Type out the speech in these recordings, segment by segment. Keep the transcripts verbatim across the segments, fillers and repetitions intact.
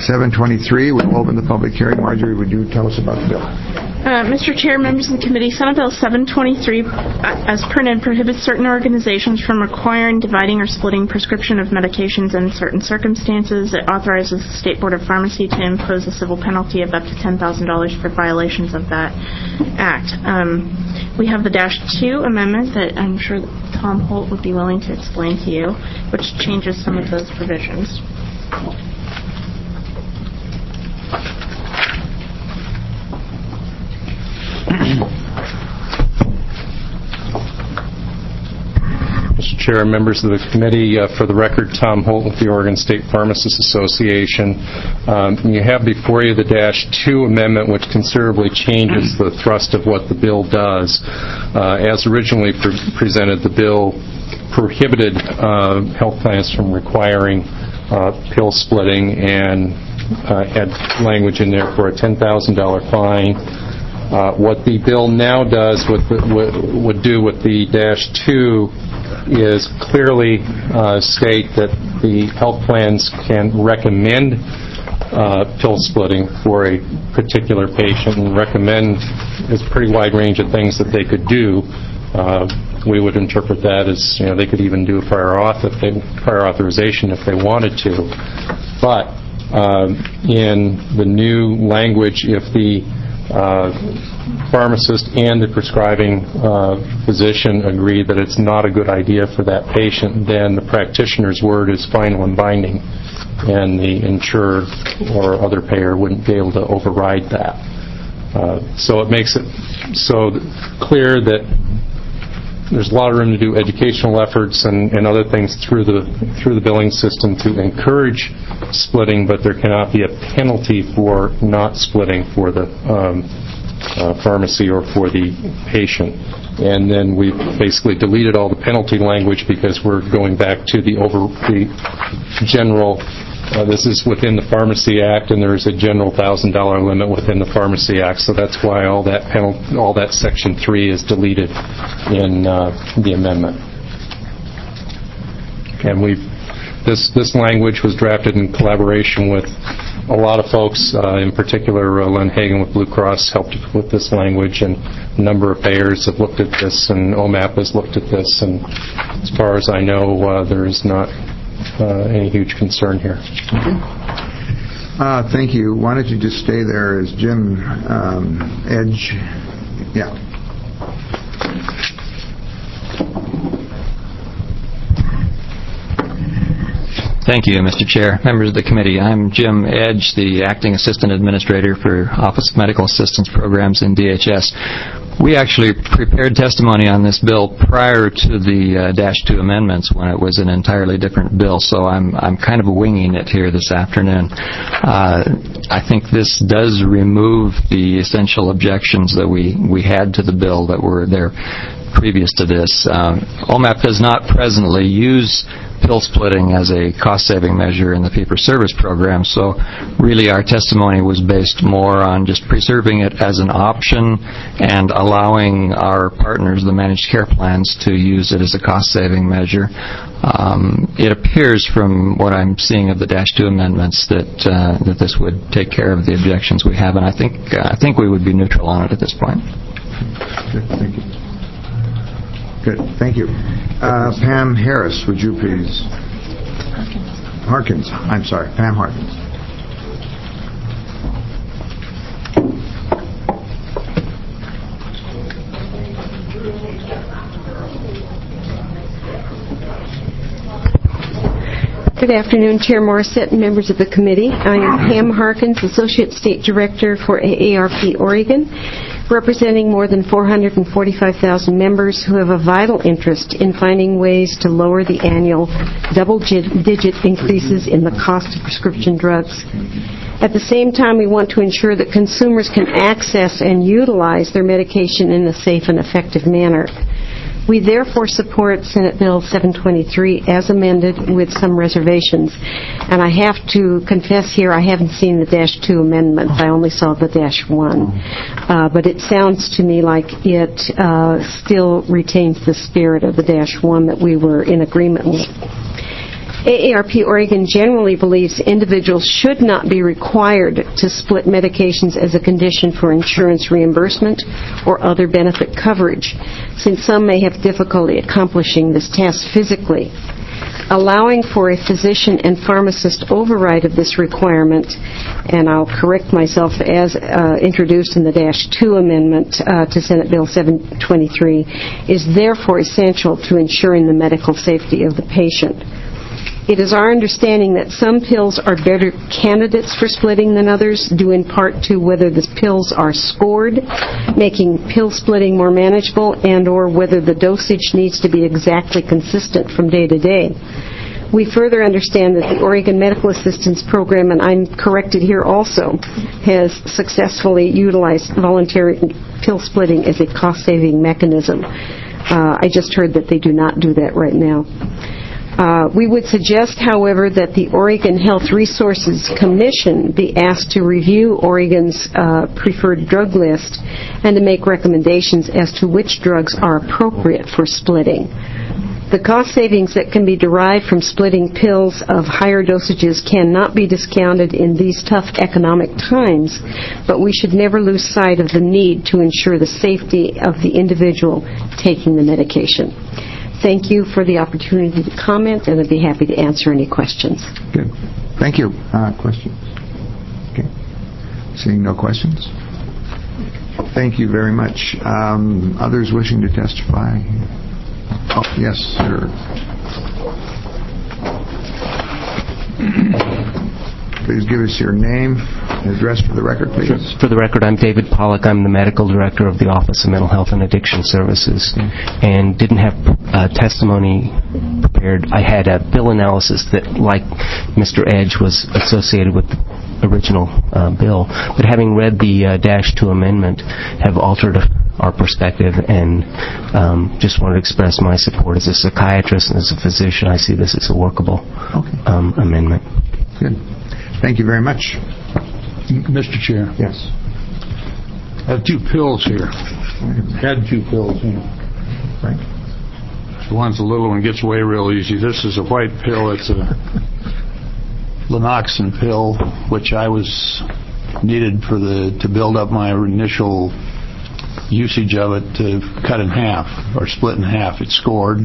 seven twenty-three. We'll open the public hearing. Marjorie, would you tell us about the bill? Uh, Mister Chair, members of the committee, Senate Bill seven twenty-three, uh, as printed, prohibits certain organizations from requiring, dividing, or splitting prescription of medications in certain circumstances. It authorizes the State Board of Pharmacy to impose a civil penalty of up to ten thousand dollars for violations of that act. Um, we have the Dash two amendment that I'm sure that Tom Holt would be willing to explain to you, which changes some of those provisions. Mister Chair, members of the committee, uh, for the record, Tom Holt with the Oregon State Pharmacists Association. Um, you have before you the Dash two amendment, which considerably changes the thrust of what the bill does. Uh, as originally pre- presented, the bill prohibited uh, health plans from requiring uh, pill splitting and uh, had language in there for a ten thousand dollars fine. Uh, what the bill now does, what the, what would do with the Dash two, is clearly uh, state that the health plans can recommend uh, pill splitting for a particular patient, and recommend is a pretty wide range of things that they could do. Uh, we would interpret that as, you know, they could even do a prior auth if they, prior authorization if they wanted to. But uh, in the new language, if the Uh, pharmacist and the prescribing uh, physician agree that it's not a good idea for that patient, then the practitioner's word is final and binding, and the insurer or other payer wouldn't be able to override that. Uh, so it makes it so clear that there's a lot of room to do educational efforts and, and other things through the through the billing system to encourage splitting, but there cannot be a penalty for not splitting for the um, uh, pharmacy or for the patient. And then we basically deleted all the penalty language because we're going back to the over the general. Uh, this is within the Pharmacy Act, and there is a general one thousand dollars limit within the Pharmacy Act, so that's why all that penal- all that Section three is deleted in uh, the amendment. And we this this language was drafted in collaboration with a lot of folks, uh, in particular uh, Len Hagan with Blue Cross helped with this language, and a number of payers have looked at this, and O M A P has looked at this, and as far as I know, uh, there is not Uh, any huge concern here. Okay. Uh, thank you. Why don't you just stay there as Jim um, Edge? Yeah. Thank you, Mister Chair. Members of the committee, I'm Jim Edge, the Acting Assistant Administrator for Office of Medical Assistance Programs in D H S. We actually prepared testimony on this bill prior to the uh, Dash two amendments when it was an entirely different bill, so I'm I'm kind of winging it here this afternoon. Uh, I think this does remove the essential objections that we, we had to the bill that were there previous to this. Uh, O M A P does not presently use pill splitting as a cost-saving measure in the fee-for-service program, so really our testimony was based more on just preserving it as an option and allowing our partners, the managed care plans, to use it as a cost-saving measure. Um, it appears from what I'm seeing of the Dash two amendments that uh, that this would take care of the objections we have, and I think uh, I think we would be neutral on it at this point. Good, thank you. Good, thank you. Uh, Pam Harris, would you please? Harkins. I'm sorry, Pam Harkins. Good afternoon, Chair Morissette and members of the committee. I am Pam Harkins, Associate State Director for A A R P Oregon, representing more than four hundred forty-five thousand members who have a vital interest in finding ways to lower the annual double-digit increases in the cost of prescription drugs. At the same time, we want to ensure that consumers can access and utilize their medication in a safe and effective manner. We therefore support Senate Bill seven twenty-three as amended with some reservations. And I have to confess here, I haven't seen the Dash two amendment. I only saw the Dash one. Uh, but it sounds to me like it uh, still retains the spirit of the Dash one that we were in agreement with. A A R P Oregon generally believes individuals should not be required to split medications as a condition for insurance reimbursement or other benefit coverage, since some may have difficulty accomplishing this task physically. Allowing for a physician and pharmacist override of this requirement, and I'll correct myself, as uh, introduced in the Dash two amendment uh, to Senate Bill seven twenty-three, is therefore essential to ensuring the medical safety of the patient. It is our understanding that some pills are better candidates for splitting than others, due in part to whether the pills are scored, making pill splitting more manageable, and or whether the dosage needs to be exactly consistent from day to day. We further understand that the Oregon Medical Assistance Program, and I'm corrected here also, has successfully utilized voluntary pill splitting as a cost-saving mechanism. Uh, I just heard that they do not do that right now. Uh, we would suggest, however, that the Oregon Health Resources Commission be asked to review Oregon's uh, preferred drug list and to make recommendations as to which drugs are appropriate for splitting. The cost savings that can be derived from splitting pills of higher dosages cannot be discounted in these tough economic times, but we should never lose sight of the need to ensure the safety of the individual taking the medication. Thank you for the opportunity to comment, and I'd be happy to answer any questions. Good. Thank you. Uh, questions? Okay. Seeing no questions? Thank you very much. Um, others wishing to testify? Oh, yes, sir. Please give us your name and address for the record, please. Sure. For the record, I'm David Pollack. I'm the medical director of the Office of Mental Health and Addiction Services, and didn't have uh, testimony prepared. I had a bill analysis that, like Mister Edge, was associated with the original uh, bill, but having read the uh, Dash two amendment, have altered our perspective, and um, just wanted to express my support as a psychiatrist and as a physician. I see this as a workable okay. um, amendment. Good. Thank you very much. Mister Chair. Yes. I have two pills here. Had two pills here. Frank? The one's a little one gets away real easy. This is a white pill. It's a Lanoxin pill, which I was needed for the to build up my initial usage of it to cut in half or split in half. It's scored.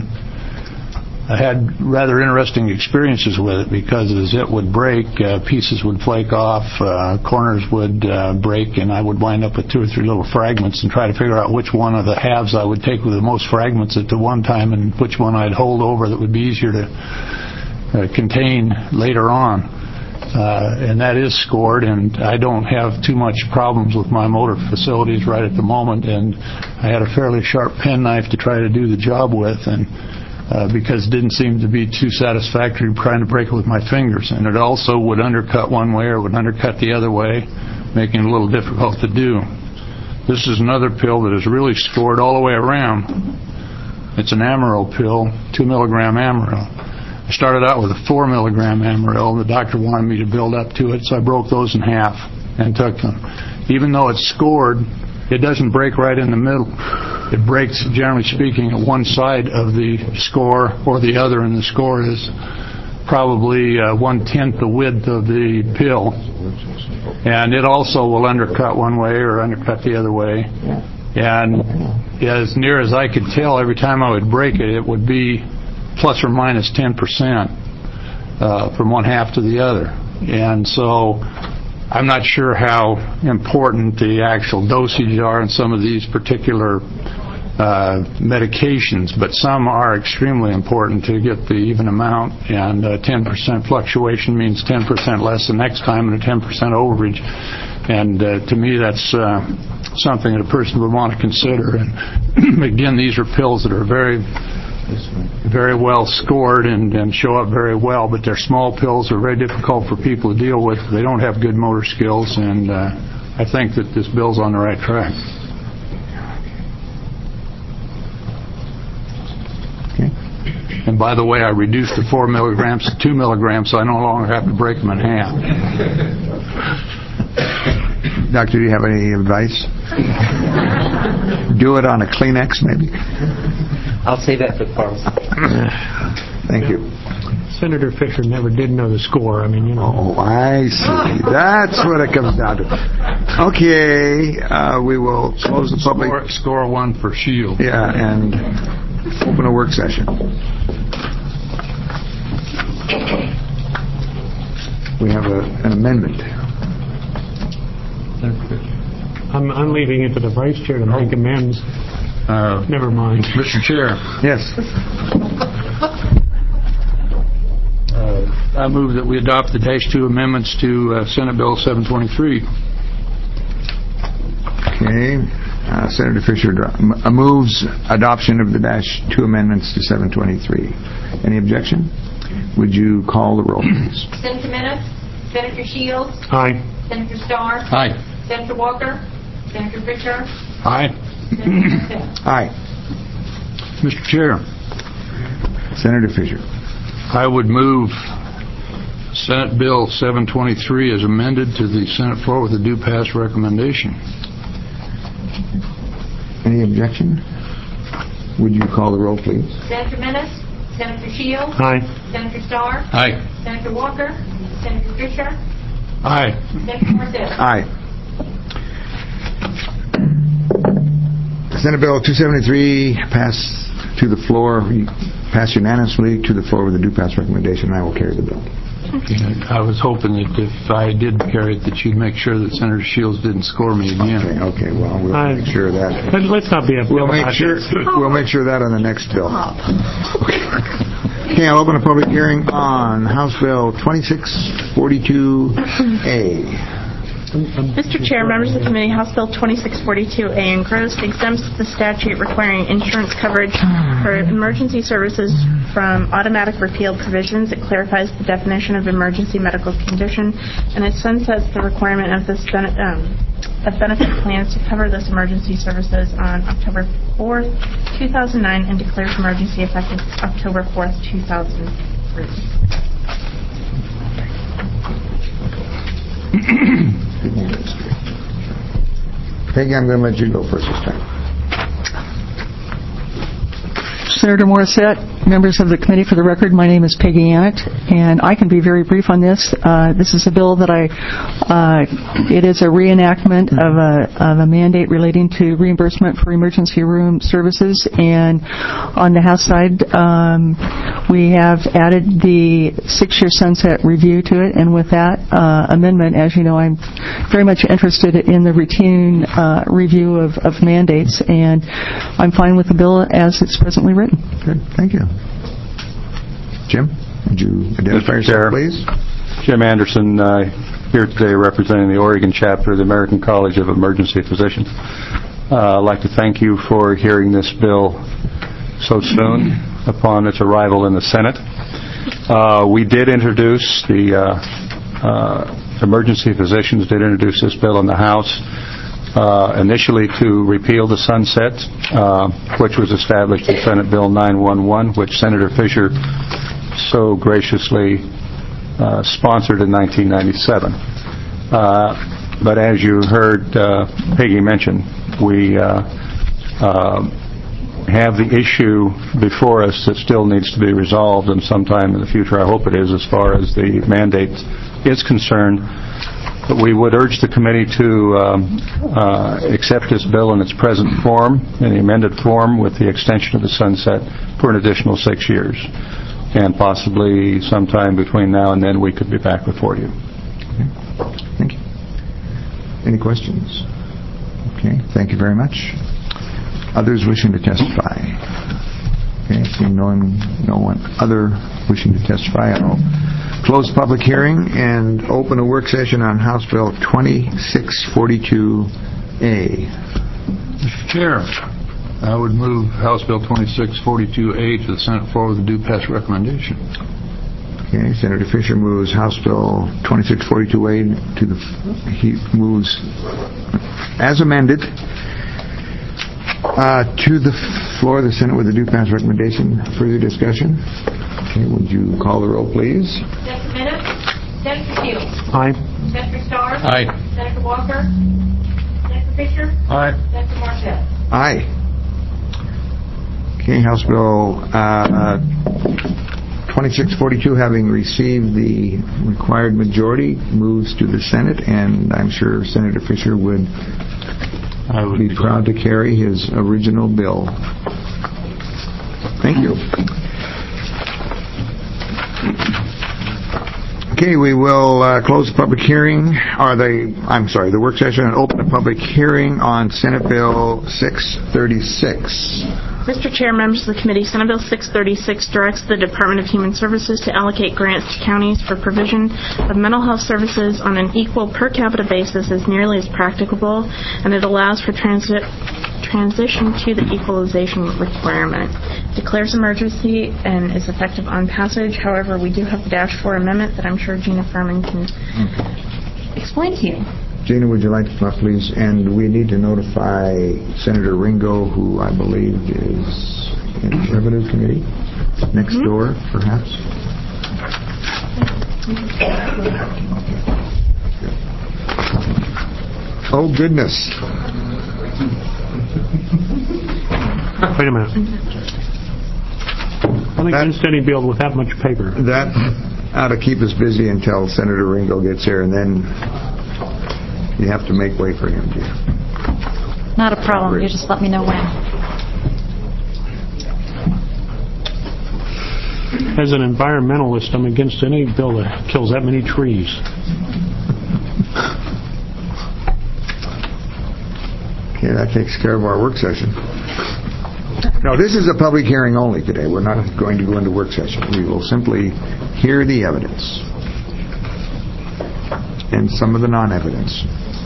I had rather interesting experiences with it because as it would break, uh, pieces would flake off, uh, corners would uh, break, and I would wind up with two or three little fragments and try to figure out which one of the halves I would take with the most fragments at the one time and which one I'd hold over that would be easier to uh, contain later on. Uh, and that is scored, and I don't have too much problems with my motor facilities right at the moment, and I had a fairly sharp penknife to try to do the job with, and Uh, because it didn't seem to be too satisfactory trying to break it with my fingers. And it also would undercut one way or would undercut the other way, making it a little difficult to do. This is another pill that is really scored all the way around. It's an Amaryl pill, two milligram Amaryl. I started out with a four milligram Amaryl. The doctor wanted me to build up to it, so I broke those in half and took them. Even though it's scored, it doesn't break right in the middle. It breaks, generally speaking, at one side of the score, or the other in the score is probably uh, one-tenth the width of the pill. And it also will undercut one way or undercut the other way. And as near as I could tell, every time I would break it, it would be plus or minus ten percent uh, from one half to the other. And so I'm not sure how important the actual dosage are in some of these particular uh, medications, but some are extremely important to get the even amount, and uh, ten percent fluctuation means ten percent less the next time and a ten percent overage. And uh, to me, that's uh, something that a person would want to consider. And again, these are pills that are very very well scored and, and show up very well, but they're small pills. They're very difficult for people to deal with. They don't have good motor skills, and uh, I think that this bill's on the right track. Okay. And by the way, I reduced the four milligrams to two milligrams, so I no longer have to break them in half. Doctor, do you have any advice? Do it on a Kleenex, maybe? I'll say that for the pharmacy. Thank you. Senator Fisher never did know the score. I mean, you know. Oh, I see. That's what it comes down to. Okay, uh, we will close the public... Score, score one for Shield. Yeah, and open a work session. We have a, an amendment. I'm, I'm leaving it to the vice chair to make amends. Uh, Never mind. Mister Chair. Yes. Uh, I move that we adopt the Dash two amendments to uh, Senate Bill seven twenty-three. Okay. Uh, Senator Fisher dro- uh, moves adoption of the Dash two amendments to seven twenty-three. Any objection? Would you call the roll, please? Senator Menace, Senator Shields, Aye. Senator Starr, Aye. Senator Walker, Senator Fisher, Aye. Senator Martell. Aye. Mister Chair, Senator Fisher. I would move Senate Bill seven twenty-three as amended to the Senate floor with a due pass recommendation. Any objection? Would you call the roll, please? Senator Menace, Senator Shields, Aye. Senator Starr, Aye. Senator Walker, Senator Fisher, Aye. Senator Martell. Aye. Senate Bill two seventy-three passed to the floor, passed unanimously to the floor with a due pass recommendation. I will carry the bill. I was hoping that if I did carry it, that you'd make sure that Senator Shields didn't score me again. Okay, okay, well, we'll I- make sure of that. Let- Let's not be a We'll make sure, we'll make sure of that on the next bill. Okay, I'll open a public hearing on House Bill twenty-six forty-two A. Mister Chair, members of the committee, House Bill twenty-six forty-two A engrossed exempts the statute requiring insurance coverage for emergency services from automatic repeal provisions. It clarifies the definition of emergency medical condition, and it sunsets the requirement of this ben- um, of benefit plans to cover this emergency services on October fourth, two thousand nine, and declares emergency effective October fourth, two thousand three. Peggy, I'm going to let you go first this time. Senator Morissette, members of the committee, for the record, my name is Peggy Annett, and I can be very brief on this. Uh, this is a bill that I, uh, it is a reenactment of a, of a mandate relating to reimbursement for emergency room services, and on the House side, um, we have added the six-year sunset review to it, and with that uh, amendment, as you know, I'm very much interested in the routine uh, review of, of mandates, and I'm fine with the bill as it's presently written. Good, thank you. Jim, would you identify Mister yourself, Chair, please? Jim Anderson, uh, here today representing the Oregon chapter of the American College of Emergency Physicians. Uh, I'd like to thank you for hearing this bill so soon upon its arrival in the Senate. Uh, we did introduce, the uh, uh, emergency physicians did introduce this bill in the House. Uh, initially to repeal the sunset, uh, which was established in Senate Bill nine eleven, which Senator Fisher so graciously uh, sponsored in nineteen ninety-seven. Uh, but as you heard uh, Peggy mention, we uh, uh, have the issue before us that still needs to be resolved, and sometime in the future, I hope it is, as far as the mandate is concerned. But we would urge the committee to um, uh, accept this bill in its present form, in the amended form, with the extension of the sunset for an additional six years. And possibly sometime between now and then we could be back before you. Okay. Thank you. Any questions? Okay, thank you very much. Others wishing to testify? Okay, seeing no one, no one other wishing to testify, I'll close the public hearing and open a work session on House Bill twenty-six forty-two A. Mister Chair, I would move House Bill twenty-six forty-two A to the Senate floor with a due pass recommendation. Okay, Senator Fisher moves House Bill twenty-six forty-two A to the, he moves as amended uh, to the floor of the Senate with a due pass recommendation. Further discussion? Okay, would you call the roll, please? Senator Menace, Senator Shields, Aye. Senator Starr, Aye. Senator Walker, Senator Fisher, Aye. Senator Martell. Aye. Okay, House Bill uh, twenty-six forty-two, having received the required majority, moves to the Senate, and I'm sure Senator Fisher would, I would be proud to carry his original bill. Thank you. Okay, we will uh, close the public hearing, or the, I'm sorry, the work session, and open the public hearing on Senate Bill six thirty-six. Mister Chair, members of the committee, Senate Bill six thirty-six directs the Department of Human Services to allocate grants to counties for provision of mental health services on an equal per capita basis as nearly as practicable, and it allows for transit transition to the equalization requirement. Declares emergency and is effective on passage. However, we do have the Dash four amendment that I'm sure Gina Furman can explain to you. Gina, would you like to come up, please? And we need to notify Senator Ringo, who I believe is in the Revenue Committee, next mm-hmm. door, perhaps. Oh, goodness. Wait a minute. I'm against any bill with that much paper. That ought to keep us busy until Senator Ringo gets here, and then you have to make way for him, dear. Not a problem. You just let me know when. As an environmentalist, I'm against any bill that kills that many trees. Okay, that takes care of our work session. No, this is a public hearing only today. We're not going to go into work session. We will simply hear the evidence and some of the non-evidence.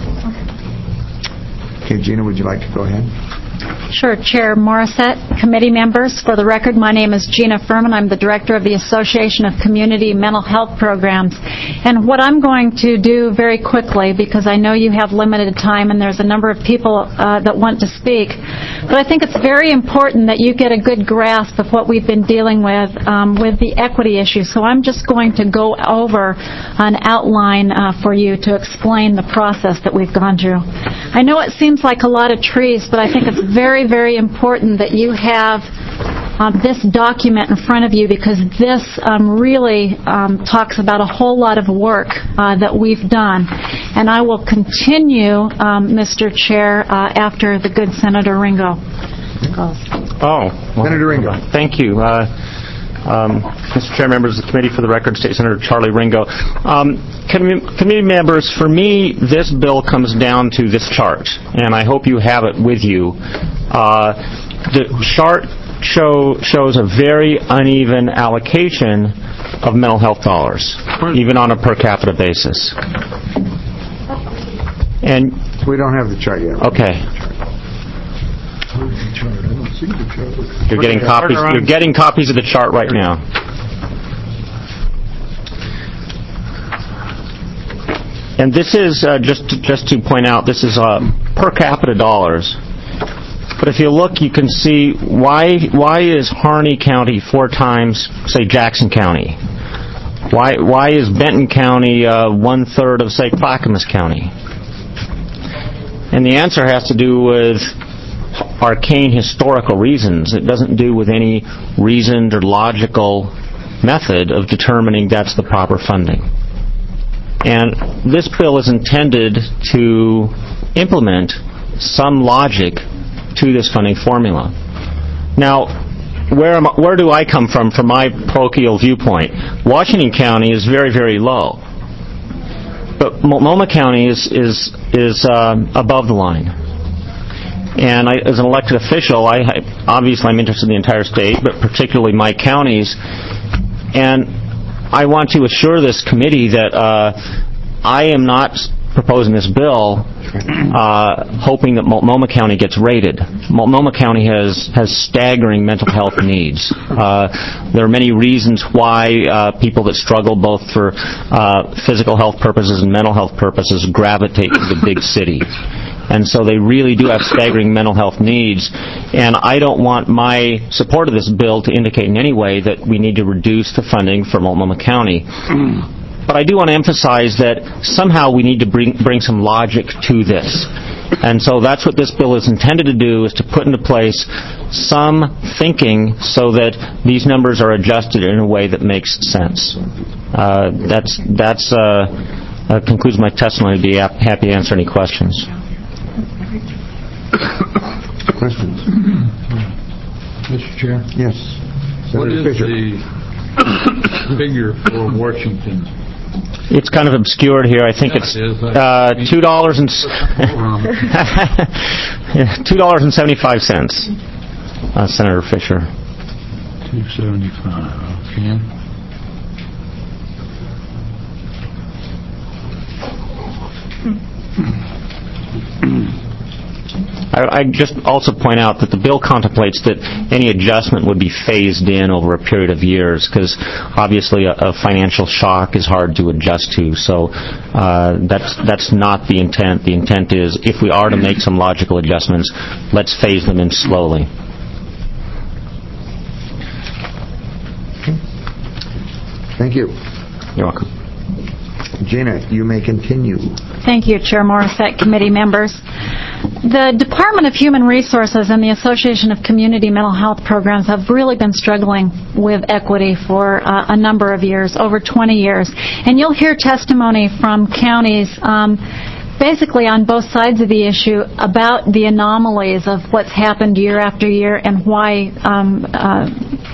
Okay, Gina, would you like to go ahead? Sure. Chair Morissette, committee members, for the record, my name is Gina Furman. I'm the director of the Association of Community Mental Health Programs. And what I'm going to do very quickly, because I know you have limited time and there's a number of people uh, that want to speak, but I think it's very important that you get a good grasp of what we've been dealing with um, with the equity issue. So I'm just going to go over an outline uh, for you to explain the process that we've gone through. I know it seems like a lot of trees, but I think it's very, very important that you have um, this document in front of you, because this um, really um, talks about a whole lot of work uh, that we've done. And I will continue, um, Mister Chair, uh, after the good Senator Ringo goes. Oh. Well, Senator Ringo. Thank you. Uh, Um, Mister Chair, members of the committee, for the record, State Senator Charlie Ringo. Um, committee, committee members, for me, this bill comes down to this chart, and I hope you have it with you. Uh, the chart show, shows a very uneven allocation of mental health dollars, even on a per capita basis. And we don't have the chart yet. Okay. You're getting copies. You're getting copies of the chart right now. And this is uh, just to, just to point out, this is uh, per capita dollars. But if you look, you can see why why is Harney County four times, say, Jackson County? Why why is Benton County uh, one third of, say, Clackamas County? And the answer has to do with arcane historical reasons. It doesn't do with any reasoned or logical method of determining that's the proper funding. And this bill is intended to implement some logic to this funding formula. Now, where am I, where do I come from from my parochial viewpoint? Washington County is very, very low. But Multnomah County is is is uh, above the line. And I, as an elected official, I, I obviously I'm interested in the entire state, but particularly my counties. And I want to assure this committee that uh, I am not proposing this bill uh, hoping that Multnomah County gets rated. Multnomah County has, has staggering mental health needs. Uh, there are many reasons why uh, people that struggle both for uh, physical health purposes and mental health purposes gravitate to the big city. And so they really do have staggering mental health needs. And I don't want my support of this bill to indicate in any way that we need to reduce the funding for Multnomah County. But I do want to emphasize that somehow we need to bring bring some logic to this. And so that's what this bill is intended to do, is to put into place some thinking so that these numbers are adjusted in a way that makes sense. Uh, that's that's uh, uh, concludes my testimony. I'd be happy to answer any questions. Questions? Mister Chair? Yes. What Senator is Fisher. the figure for Washington? It's kind of obscured here. I think Yeah, it's it is. uh, two dollars and two dollars and seventy-five cents. Uh, Senator Fisher. two seventy-five. Okay. I, I just also point out that the bill contemplates that any adjustment would be phased in over a period of years, because obviously a, a financial shock is hard to adjust to. So uh, that's that's not the intent. The intent is, if we are to make some logical adjustments, let's phase them in slowly. Thank you. You're welcome. Gina, you may continue. Thank you, Chair Morissette, committee members. The Department of Human Resources and the Association of Community Mental Health Programs have really been struggling with equity for uh, a number of years, over twenty years. And you'll hear testimony from counties um, basically on both sides of the issue about the anomalies of what's happened year after year and why um, uh,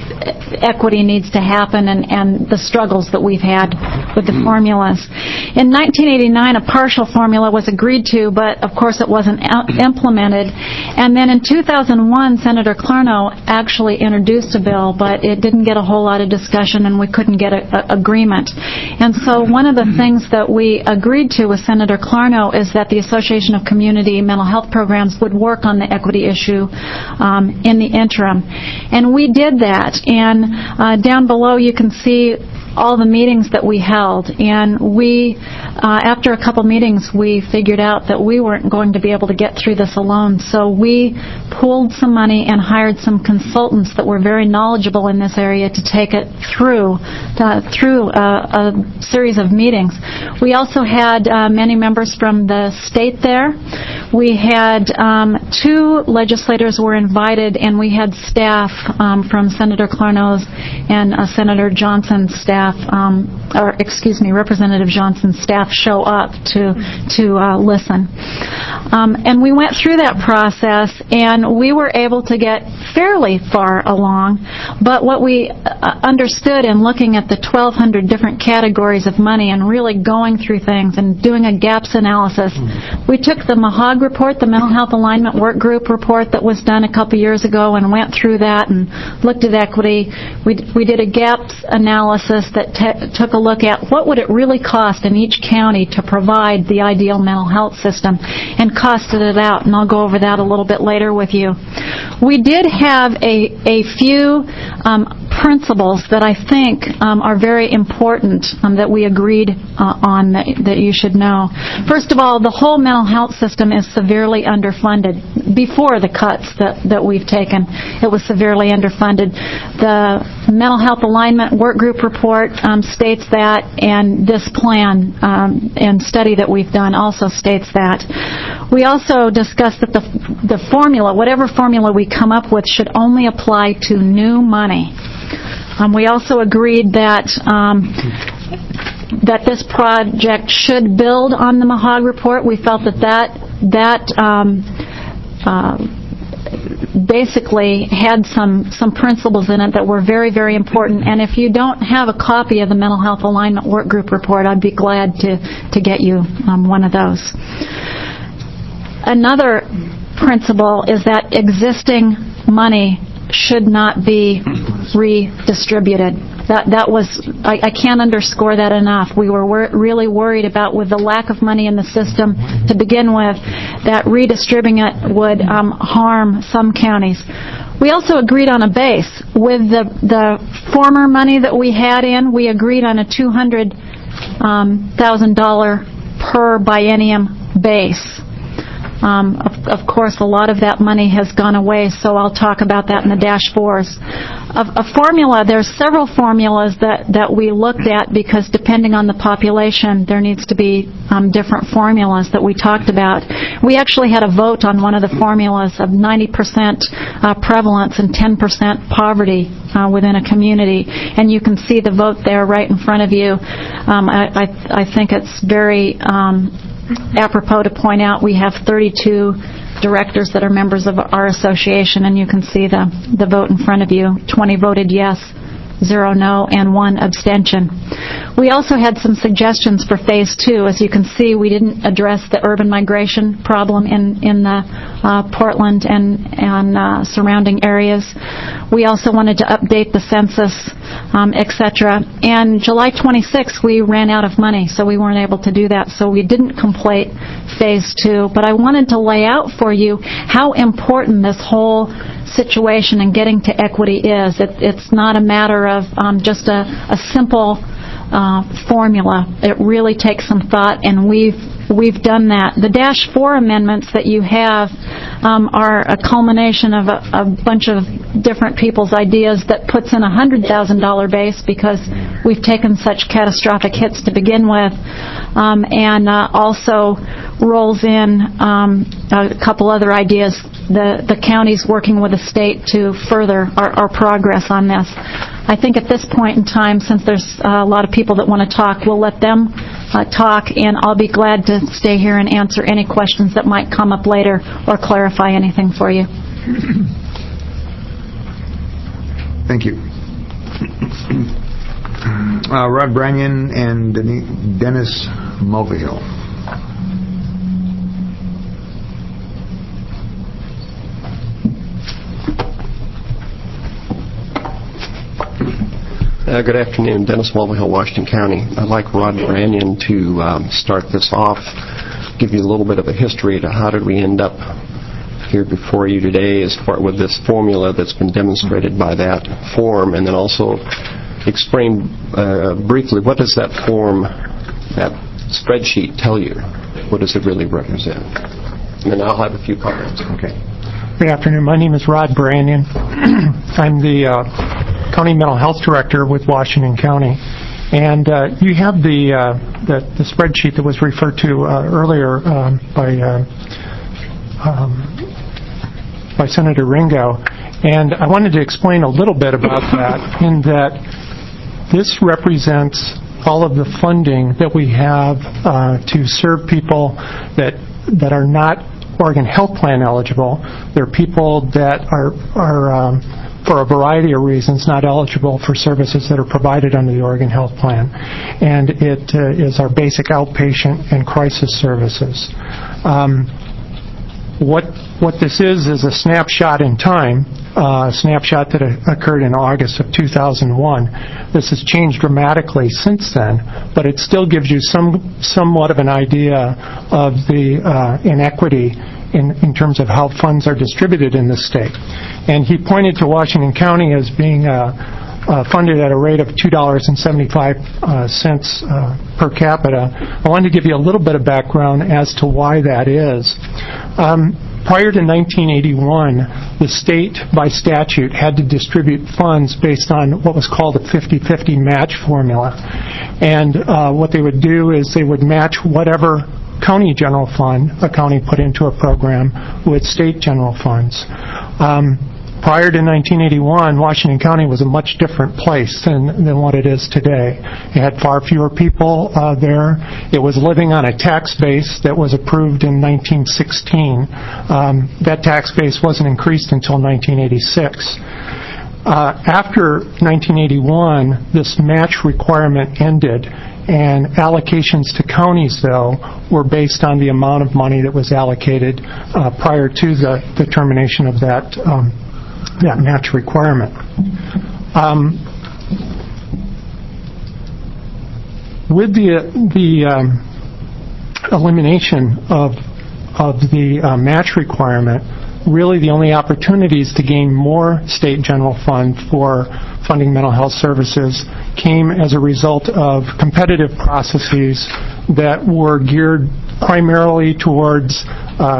equity needs to happen, and, and the struggles that we've had with the formulas. In nineteen eighty-nine, a partial formula was agreed to, but of course it wasn't implemented. And then in two thousand one, Senator Clarno actually introduced a bill, but it didn't get a whole lot of discussion, and we couldn't get an agreement. And so one of the things that we agreed to with Senator Clarno is that the Association of Community Mental Health Programs would work on the equity issue um, in the interim. And we did that. And uh, down below you can see all the meetings that we held. And we, uh, after a couple meetings, we figured out that we weren't going to be able to get through this alone. So we pooled some money and hired some consultants that were very knowledgeable in this area to take it through uh, through a, a series of meetings. We also had uh, many members from the state there. We had um, two legislators were invited, and we had staff um, from Senator Clarno's and uh, Senator Johnson's staff, um, or excuse me, Representative Johnson's staff show up to to uh, listen. Um, and we went through that process, and we were able to get fairly far along. But what we uh, understood in looking at the twelve hundred different categories of money and really going through things and doing a gaps analysis, we took the MAHOG report, the Mental Health Alignment Work Group report that was done a couple years ago, and went through that and looked at equity. We, we did a gaps analysis that t- took a look at what would it really cost in each county to provide the ideal mental health system, and costed it out, and I'll go over that a little bit later with you. We did have a, a few um, principles that I think um, are very important um, that we agreed uh, on that, that you should know. First of all, the whole mental health system is severely underfunded. Before the cuts that, that we've taken, it was severely underfunded. The Mental Health Alignment Work Group report um, states that, and this plan um, and study that we've done also states that. We also discussed that the, the formula, whatever formula we come up with, should only apply to new money. Um, we also agreed that um, that this project should build on the MAHOG report. We felt that that, that um, uh, basically had some, some principles in it that were very, very important. And if you don't have a copy of the Mental Health Alignment Work Group report, I'd be glad to, to get you um, one of those. Another principle is that existing money should not be redistributed. That that was, I, I can't underscore that enough. We were wor- really worried about, with the lack of money in the system to begin with, that redistributing it would um, harm some counties. We also agreed on a base. With the, the former money that we had in, we agreed on a two hundred thousand dollars per biennium base. Um, of, of course, a lot of that money has gone away, so I'll talk about that in the dash fours. A, a formula, there's several formulas that, that we looked at because depending on the population, there needs to be um, different formulas that we talked about. We actually had a vote on one of the formulas of ninety percent uh, prevalence and ten percent poverty uh, within a community, and you can see the vote there right in front of you. Um, I, I, I think it's very um, apropos to point out we have thirty-two directors that are members of our association, and you can see the, the vote in front of you. twenty voted yes, zero no, and one abstention. We also had some suggestions for Phase two. As you can see, we didn't address the urban migration problem in, in the uh, Portland and, and uh, surrounding areas. We also wanted to update the census, um, et cetera. And July twenty-sixth, we ran out of money, so we weren't able to do that. So we didn't complete Phase two. But I wanted to lay out for you how important this whole situation and getting to equity is. It, it's not a matter of um, just a, a simple uh, formula. It really takes some thought, and we've we've done that. The Dash four amendments that you have um, are a culmination of a, a bunch of different people's ideas that puts in a one hundred thousand dollars base because we've taken such catastrophic hits to begin with, um, and uh, also rolls in um, a couple other ideas. The, the county's working with the state to further our, our progress on this. I think at this point in time, since there's a lot of people that want to talk, we'll let them uh, talk, and I'll be glad to stay here and answer any questions that might come up later or clarify anything for you. Thank you. Uh, Rod Branyan and Dennis Mulvihill. Uh, good afternoon. Dennis Mulvihill, Washington County. I'd like Rod Branyan to um, start this off, give you a little bit of a history to how did we end up here before you today as far with this formula that's been demonstrated by that form, and then also explain uh, briefly what does that form, that spreadsheet tell you? What does it really represent? And then I'll have a few comments. Okay. Good afternoon. My name is Rod Branyan. I'm the uh, County Mental Health Director with Washington County. And uh, you have the, uh, the the spreadsheet that was referred to uh, earlier um, by uh, um, by Senator Ringo. And I wanted to explain a little bit about that in that this represents all of the funding that we have uh, to serve people that that are not Oregon Health Plan eligible. There are people that are, are um, for a variety of reasons, not eligible for services that are provided under the Oregon Health Plan. And it uh, is our basic outpatient and crisis services. Um, what what this is is a snapshot in time, uh, a snapshot that occurred in August of two thousand one. This has changed dramatically since then, but it still gives you some somewhat of an idea of the uh, inequity in, in terms of how funds are distributed in the state. And he pointed to Washington County as being uh, uh, funded at a rate of two dollars and seventy-five cents uh, per capita. I wanted to give you a little bit of background as to why that is. Um, prior to nineteen eighty-one, the state, by statute, had to distribute funds based on what was called a fifty-fifty match formula. And uh, what they would do is they would match whatever county general fund a county put into a program with state general funds. Um, prior to nineteen eighty-one, Washington County was a much different place than, than what it is today. It had far fewer people uh, there. It was living on a tax base that was approved in nineteen sixteen. Um, that tax base wasn't increased until nineteen eighty-six. Uh, after nineteen eighty-one, this match requirement ended, and allocations to counties, though, were based on the amount of money that was allocated uh, prior to the, the termination of that um, that match requirement. Um, with the the um, elimination of of the uh, match requirement, really the only opportunities to gain more state general fund for funding mental health services came as a result of competitive processes that were geared primarily towards uh,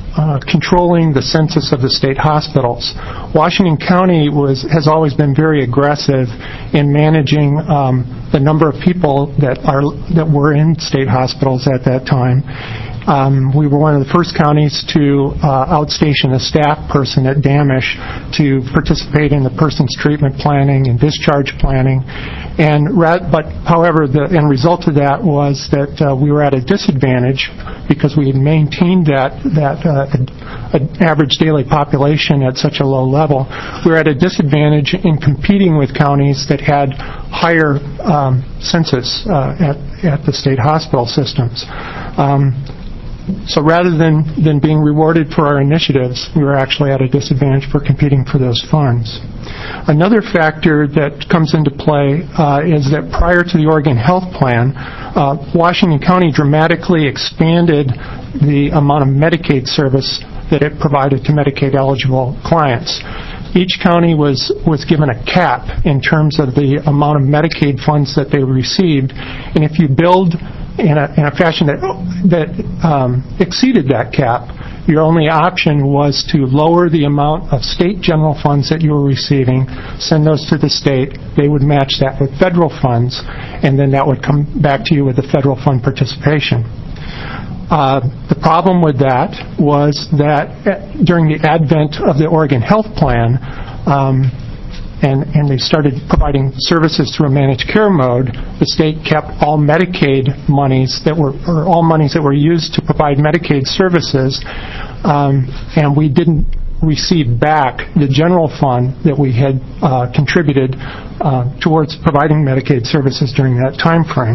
uh, controlling the census of the state hospitals. Washington County was has always been very aggressive in managing um, the number of people that are that were in state hospitals at that time. Um, we were one of the first counties to uh, outstation a staff person at Damish to participate in the person's treatment planning and discharge planning. And ra- but however, the end result of that was that uh, we were at a disadvantage because we had maintained that that uh, ad- average daily population at such a low level. We were at a disadvantage in competing with counties that had higher um, census uh, at at the state hospital systems. Um, So rather than, than being rewarded for our initiatives, we were actually at a disadvantage for competing for those funds. Another factor that comes into play uh, is that prior to the Oregon Health Plan, uh, Washington County dramatically expanded the amount of Medicaid service that it provided to Medicaid-eligible clients. Each county was, was given a cap in terms of the amount of Medicaid funds that they received, and if you build in a, in a fashion that, that um, exceeded that cap, your only option was to lower the amount of state general funds that you were receiving, send those to the state, they would match that with federal funds, and then that would come back to you with the federal fund participation. Uh, the problem with that was that during the advent of the Oregon Health Plan, um, and, and they started providing services through a managed care mode, the state kept all Medicaid monies that were, or all monies that were used to provide Medicaid services, um, and we didn't receive back the general fund that we had uh, contributed uh, towards providing Medicaid services during that time frame.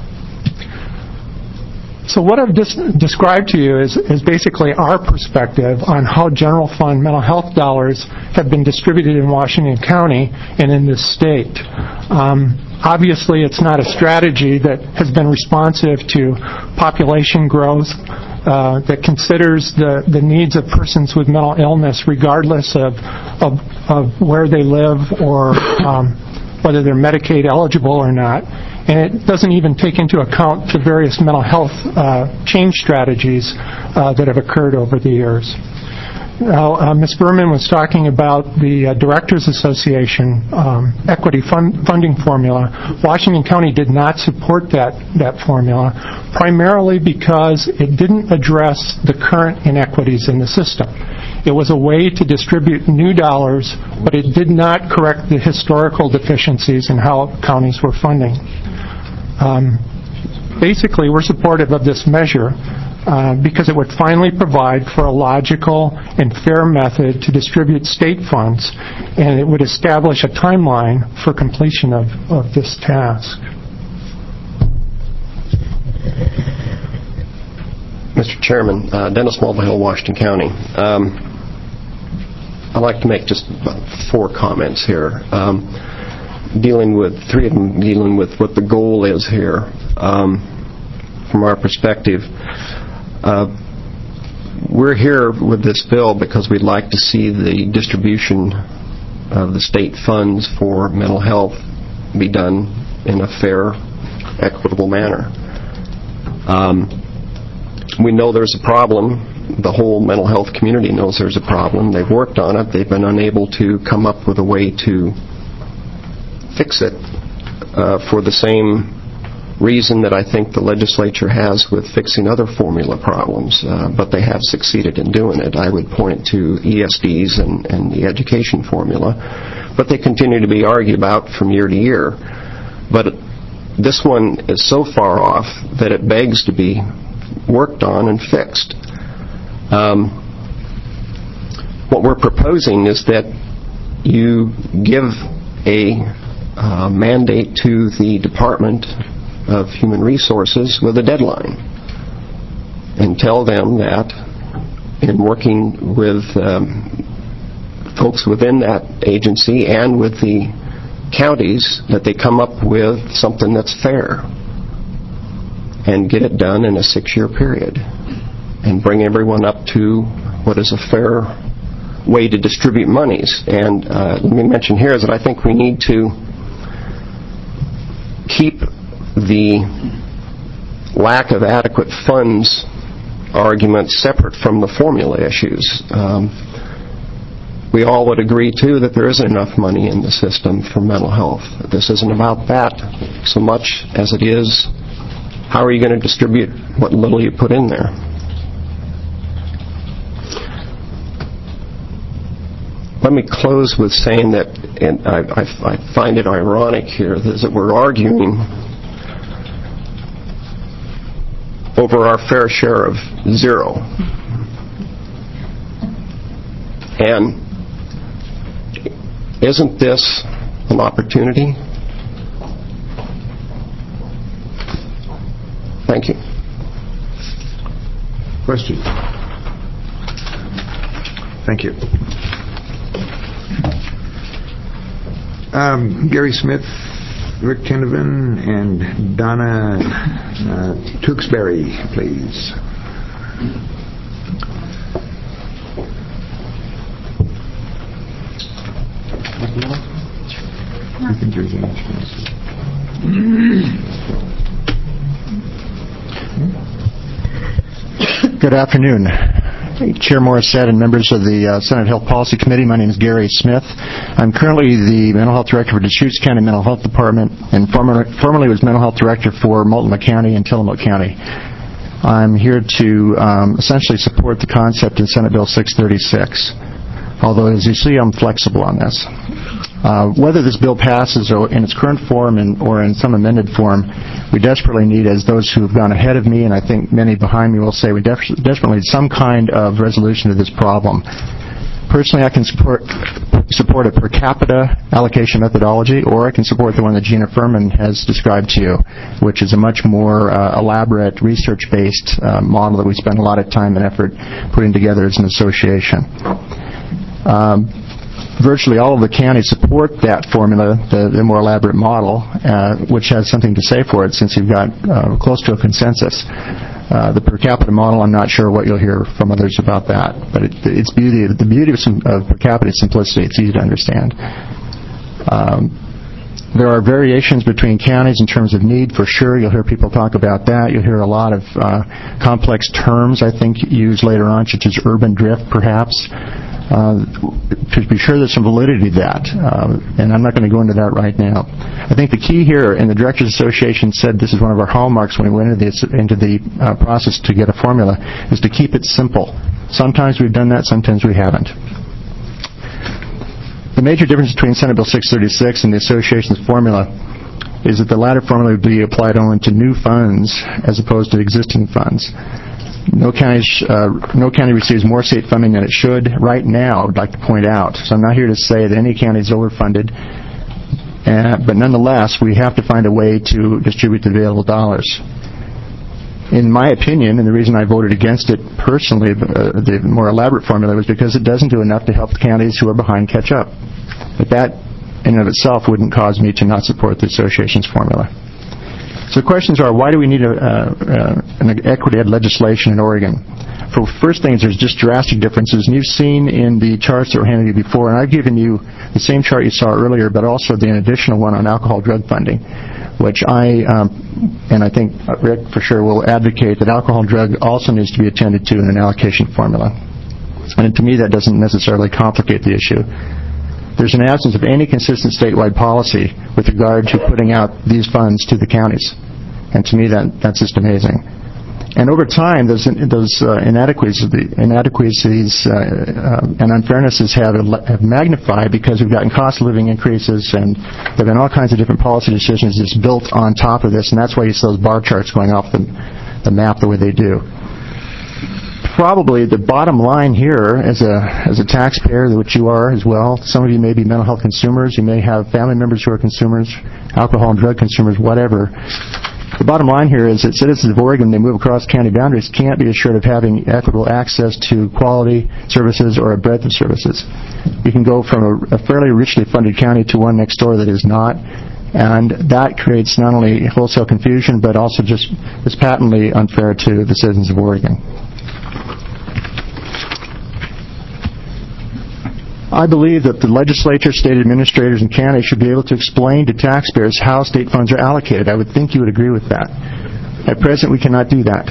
So what I've just described to you is, is basically our perspective on how general fund mental health dollars have been distributed in Washington County and in this state. Um, obviously, it's not a strategy that has been responsive to population growth, uh, that considers the, the needs of persons with mental illness regardless of, of, of where they live or um, whether they're Medicaid eligible or not. And it doesn't even take into account the various mental health uh, change strategies uh, that have occurred over the years. Now, uh, Miz Berman was talking about the uh, Directors Association um, equity fund funding formula. Washington County did not support that, that formula, primarily because it didn't address the current inequities in the system. It was a way to distribute new dollars, but it did not correct the historical deficiencies in how counties were funding. Um, basically, we're supportive of this measure uh, because it would finally provide for a logical and fair method to distribute state funds, and it would establish a timeline for completion of, of this task. Mister Chairman, uh, Dennis Mulvihill, Washington County. Um, I'd like to make just about four comments here. Um, dealing with, three of them dealing with what the goal is here. Um, from our perspective, uh, we're here with this bill because we'd like to see the distribution of the state funds for mental health be done in a fair, equitable manner. Um, we know there's a problem. The whole mental health community knows there's a problem. They've worked on it. They've been unable to come up with a way to fix it uh, for the same reason that I think the legislature has with fixing other formula problems, uh, but they have succeeded in doing it. I would point to E S Ds and, and the education formula, but they continue to be argued about from year to year. But this one is so far off that it begs to be worked on and fixed. Um, what we're proposing is that you give a uh, mandate to the Department of Human Resources with a deadline and tell them that in working with um, folks within that agency and with the counties that they come up with something that's fair and get it done in a six-year period and bring everyone up to what is a fair way to distribute monies. And uh, let me mention here is that I think we need to keep the lack of adequate funds argument separate from the formula issues. Um, we all would agree, too, that there isn't enough money in the system for mental health. This isn't about that so much as it is how are you going to distribute what little you put in there. Let me close with saying that, and I, I, I find it ironic here, that we're arguing over our fair share of zero. And isn't this an opportunity? Thank you. Question? Thank you. Um, Gary Smith, Rick Kenovan, and Donna uh, Tewksbury, please. I think there's an Good afternoon, Chair Morissette and members of the uh, Senate Health Policy Committee. My name is Gary Smith. I'm currently the Mental Health Director for Deschutes County Mental Health Department and former, formerly was Mental Health Director for Multnomah County and Tillamook County. I'm here to um, essentially support the concept in Senate Bill six thirty-six, although as you see I'm flexible on this. Uh, whether this bill passes or in its current form and, or in some amended form, we desperately need, as those who have gone ahead of me, and I think many behind me will say, we def- desperately need some kind of resolution to this problem. Personally, I can support, support a per capita allocation methodology, or I can support the one that Gina Furman has described to you, which is a much more uh, elaborate, research-based uh, model that we spend a lot of time and effort putting together as an association. Um, Virtually all of the counties support that formula, the, the more elaborate model, uh, which has something to say for it since you've got uh, close to a consensus. Uh, the per capita model, I'm not sure what you'll hear from others about that, but it, its beauty, the beauty of, some, of per capita is simplicity. It's easy to understand. Um, There are variations between counties in terms of need, for sure. You'll hear people talk about that. You'll hear a lot of uh, complex terms, I think, used later on, such as urban drift, perhaps. Uh, to be sure there's some validity to that, uh, and I'm not going to go into that right now. I think the key here, and the Directors Association said this is one of our hallmarks when we went into, this, into the uh, process to get a formula, is to keep it simple. Sometimes we've done that, sometimes we haven't. The major difference between Senate Bill six thirty-six and the Association's formula is that the latter formula would be applied only to new funds as opposed to existing funds. No, counties, uh, no county receives more state funding than it should right now, I would like to point out. So I'm not here to say that any county is overfunded, uh, but nonetheless, we have to find a way to distribute the available dollars. In my opinion, and the reason I voted against it personally, uh, the more elaborate formula, was because it doesn't do enough to help the counties who are behind catch up. But that, in and of itself, wouldn't cause me to not support the Association's formula. So questions are, why do we need a, uh, uh, an equity-ed legislation in Oregon? For first things, there's just drastic differences, and you've seen in the charts that were handed you before, and I've given you the same chart you saw earlier, but also the additional one on alcohol drug funding, which I, um, and I think Rick for sure will advocate that alcohol drug also needs to be attended to in an allocation formula. And to me, that doesn't necessarily complicate the issue. There's an absence of any consistent statewide policy with regard to putting out these funds to the counties. And to me, that that's just amazing. And over time, those those uh, inadequacies, inadequacies uh, uh, and unfairnesses have, have magnified because we've gotten cost of living increases, and there have been all kinds of different policy decisions just built on top of this, and that's why you see those bar charts going off the, the map the way they do. Probably the bottom line here, as a as a taxpayer, which you are as well, some of you may be mental health consumers, you may have family members who are consumers, alcohol and drug consumers, whatever. The bottom line here is that citizens of Oregon, they move across county boundaries, can't be assured of having equitable access to quality services or a breadth of services. You can go from a, a fairly richly funded county to one next door that is not, and that creates not only wholesale confusion, but also just is patently unfair to the citizens of Oregon. I believe that the legislature, state administrators, and counties should be able to explain to taxpayers how state funds are allocated. I would think you would agree with that. At present, we cannot do that.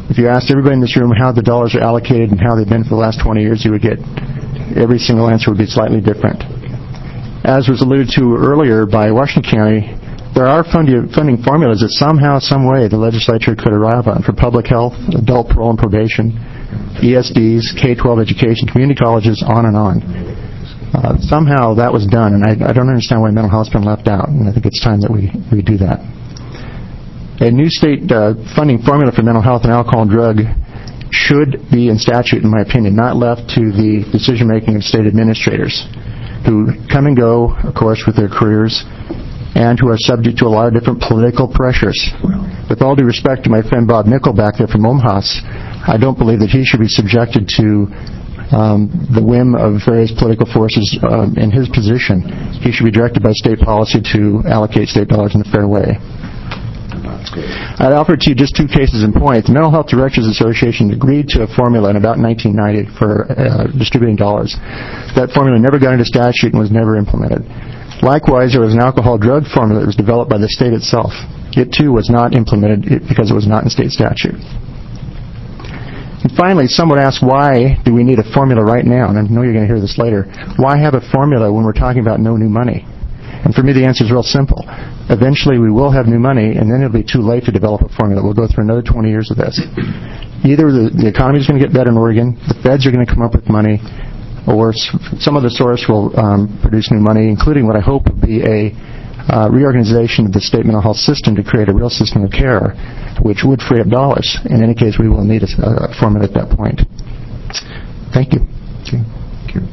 If you asked everybody in this room how the dollars are allocated and how they've been for the last twenty years, you would get every single answer would be slightly different. As was alluded to earlier by Washington County, there are funding formulas that somehow, some way, the legislature could arrive on for public health, adult parole and probation, E S Ds, K twelve education, community colleges, on and on. Uh, somehow that was done, and I, I don't understand why mental health's been left out, and I think it's time that we, we do that. A new state uh, funding formula for mental health and alcohol and drug should be in statute, in my opinion, not left to the decision-making of state administrators, who come and go, of course, with their careers, and who are subject to a lot of different political pressures. With all due respect to my friend Bob Nickel back there from Omhas, I don't believe that he should be subjected to um, the whim of various political forces uh, in his position. He should be directed by state policy to allocate state dollars in a fair way. I'd offer to you just two cases in point. The Mental Health Directors Association agreed to a formula in about nineteen ninety for uh, distributing dollars. That formula never got into statute and was never implemented. Likewise, there was an alcohol drug formula that was developed by the state itself. It, too, was not implemented because it was not in state statute. And finally, some would ask, why do we need a formula right now? And I know you're going to hear this later. Why have a formula when we're talking about no new money? And for me, the answer is real simple. Eventually, we will have new money, and then it'll be too late to develop a formula. We'll go through another twenty years of this. Either the, the economy is going to get better in Oregon, the feds are going to come up with money, or some other source will um, produce new money, including what I hope will be a uh, reorganization of the state mental health system to create a real system of care, which would free up dollars. In any case, we will need a, a formula at that point. Thank you. Thank you.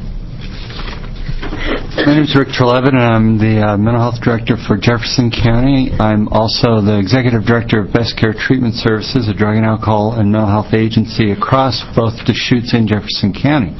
My name is Rick Trelevin, and I'm the uh, Mental Health Director for Jefferson County. I'm also the Executive Director of Best Care Treatment Services, a drug and alcohol and mental health agency across both Deschutes and Jefferson County.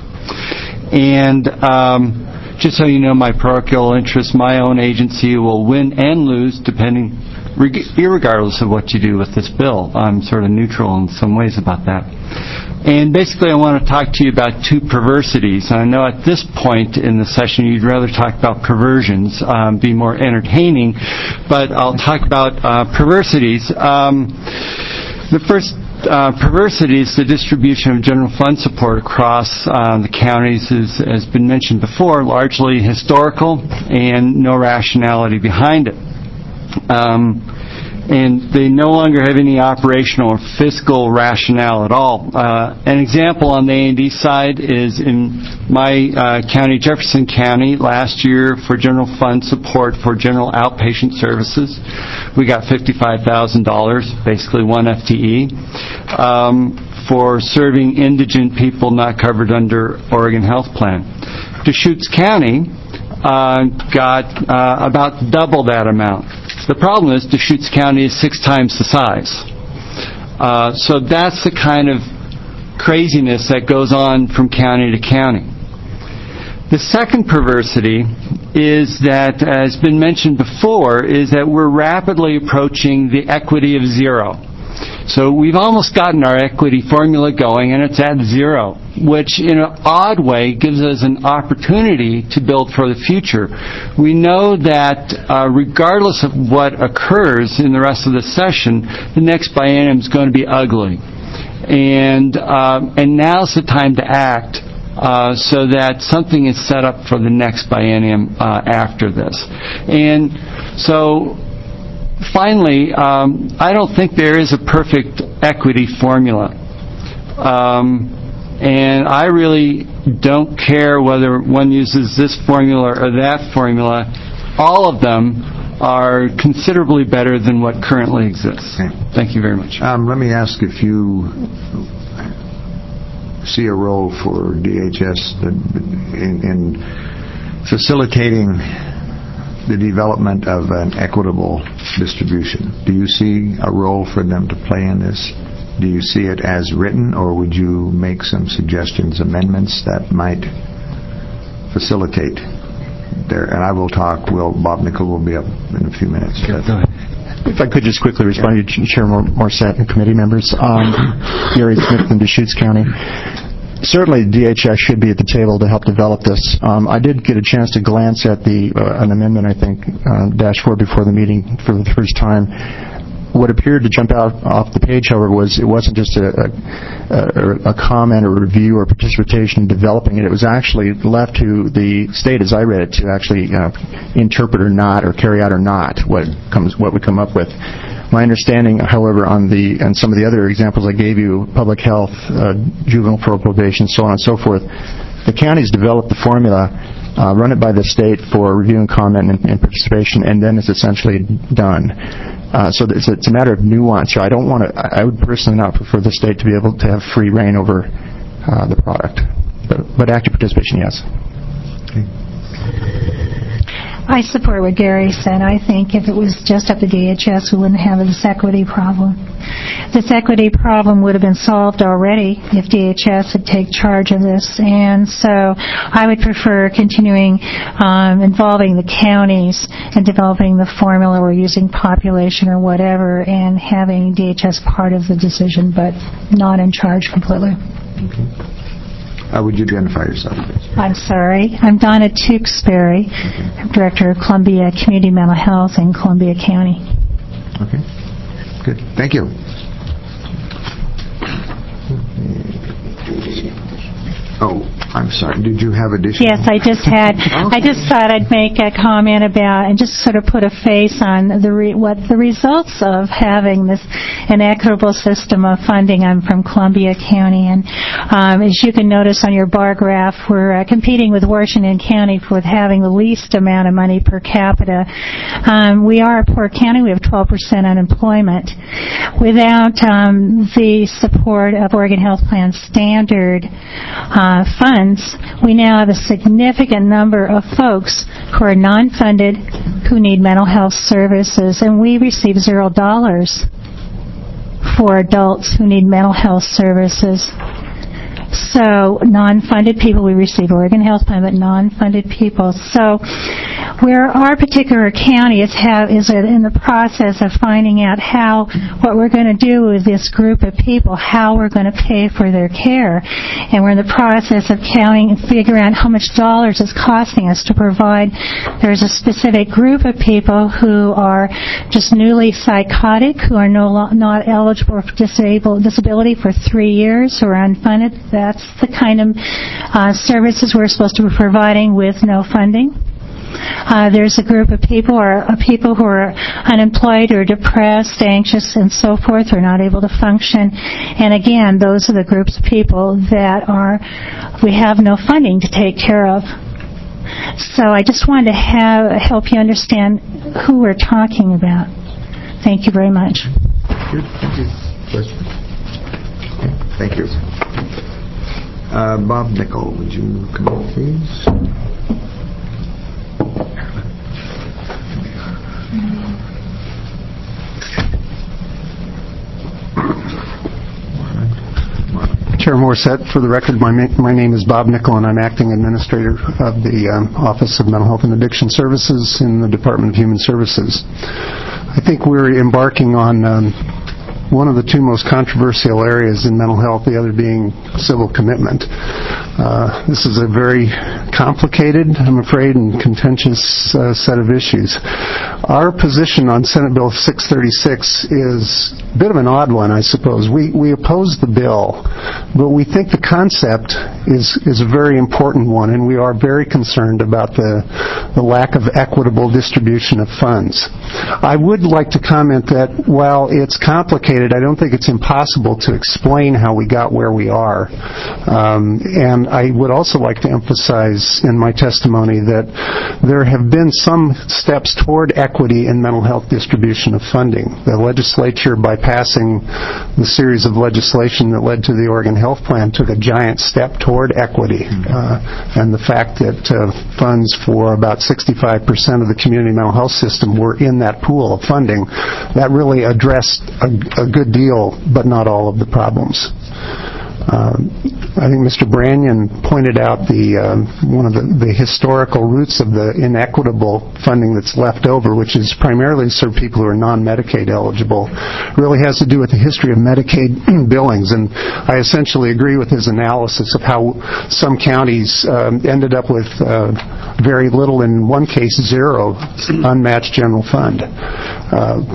And um, just so you know my parochial interests, my own agency will win and lose depending, irregardless of what you do with this bill. I'm sort of neutral in some ways about that. And basically I want to talk to you about two perversities. And I know at this point in the session you'd rather talk about perversions, um, be more entertaining, but I'll talk about uh, perversities. Um, the first Uh, perversity is the distribution of general fund support across uh, the counties, is, has been mentioned before, largely historical and no rationality behind it. Um, and they no longer have any operational or fiscal rationale at all. Uh, an example on the A and D side is in my uh, county, Jefferson County, last year for general fund support for general outpatient services, we got fifty-five thousand dollars, basically one F T E, um, for serving indigent people not covered under Oregon Health Plan. Deschutes County uh, got uh, about double that amount. The problem is Deschutes County is six times the size. Uh, so that's the kind of craziness that goes on from county to county. The second perversity is that, as has been mentioned before, is that we're rapidly approaching the equity of zero. So we've almost gotten our equity formula going, and it's at zero, which in an odd way gives us an opportunity to build for the future. We know that uh, regardless of what occurs in the rest of the session, the next biennium is going to be ugly. And, uh, and now's the time to act. Uh, so that something is set up for the next biennium uh, after this. And so, finally, um, I don't think there is a perfect equity formula. Um, and I really don't care whether one uses this formula or that formula. All of them are considerably better than what currently exists. Okay. Thank you very much. Um, let me ask if you see a role for D H S in, in facilitating the development of an equitable distribution. Do you see a role for them to play in this? Do you see it as written, or would you make some suggestions, amendments that might facilitate there? And I will talk. Will Bob Nickel will be up in a few minutes. Go ahead. If I could just quickly respond to Chairman Morissette and committee members. Um, Gary Smith from Deschutes County. Certainly, D H S should be at the table to help develop this. Um, I did get a chance to glance at the uh, an amendment, I think, uh, dash four before the meeting for the first time. what appeared to jump out off the page, however, was it wasn't just a, a, a comment or review or participation in developing it. It was actually left to the state, as I read it, to actually uh, interpret or not, or carry out or not what comes, what we come up with. My understanding, however, on the and some of the other examples I gave you, public health, uh, juvenile parole probation, so on and so forth, the counties develop the formula, uh, run it by the state for review and comment and, and participation, and then it's essentially done. Uh, so it's a, it's a matter of nuance. So I don't want to. I would personally not prefer the state to be able to have free reign over uh, the product, but, but active participation, yes. Okay. I support what Gary said. I think if it was just up to D H S, we wouldn't have this equity problem. This equity problem would have been solved already if D H S had taken charge of this. And so I would prefer continuing um, involving the counties and developing the formula or using population or whatever and having D H S part of the decision, but not in charge completely. Okay. Uh, would you identify yourself, please? I'm sorry. I'm Donna Tewksbury. Okay. I'm Director of Columbia Community Mental Health in Columbia County. Okay. Good. Thank you. Oh, I'm sorry. Did you have additional? Yes, I just had. Okay. I just thought I'd make a comment about and just sort of put a face on the re, what the results of having this an equitable system of funding. I'm from Columbia County, and um, as you can notice on your bar graph, we're uh, competing with Washington County for having the least amount of money per capita. Um, we are a poor county. We have twelve percent unemployment. Without um, the support of Oregon Health Plan Standard Uh, funds, we now have a significant number of folks who are non-funded who need mental health services, and we receive zero dollars for adults who need mental health services. So non-funded people, we receive Oregon Health Plan, but non-funded people. So where our particular county is, have, is in the process of finding out how, what we're going to do with this group of people, how we're going to pay for their care. And we're in the process of counting and figuring out how much dollars it's costing us to provide. There's a specific group of people who are just newly psychotic, who are no, not eligible for disabled, disability for three years, who are unfunded. That's the kind of uh, services we're supposed to be providing with no funding. Uh, there's a group of people or uh, people who are unemployed or depressed, anxious, and so forth, are not able to function. And again, those are the groups of people that are we have no funding to take care of. So I just wanted to have, help you understand who we're talking about. Thank you very much. Good. Thank you. Question? Okay. Thank you. Uh, Bob Nickel, would you come up, please? Chair Morissette, for the record, my, my name is Bob Nickel, and I'm acting administrator of the um, Office of Mental Health and Addiction Services in the Department of Human Services. I think we're embarking on um, one of the two most controversial areas in mental health, the other being civil commitment. Uh, this is a very complicated, I'm afraid, and contentious uh, set of issues. Our position on Senate Bill six thirty-six is a bit of an odd one, I suppose. We we oppose the bill, but we think the concept is is a very important one, and we are very concerned about the the lack of equitable distribution of funds. I would like to comment that while it's complicated, I don't think it's impossible to explain how we got where we are. Um, and I would also like to emphasize in my testimony that there have been some steps toward equity in mental health distribution of funding. The legislature, by passing the series of legislation that led to the Oregon Health Plan, took a giant step toward equity. Uh, and the fact that uh, funds for about sixty-five percent of the community mental health system were in that pool of funding, that really addressed a, a good deal, but not all of the problems. Uh, I think Mister Brannion pointed out the uh, one of the, the historical roots of the inequitable funding that's left over, which is primarily to serve people who are non-Medicaid eligible. Really has to do with the history of Medicaid billings, and I essentially agree with his analysis of how some counties um, ended up with uh, very little, in one case zero, unmatched general fund. Uh,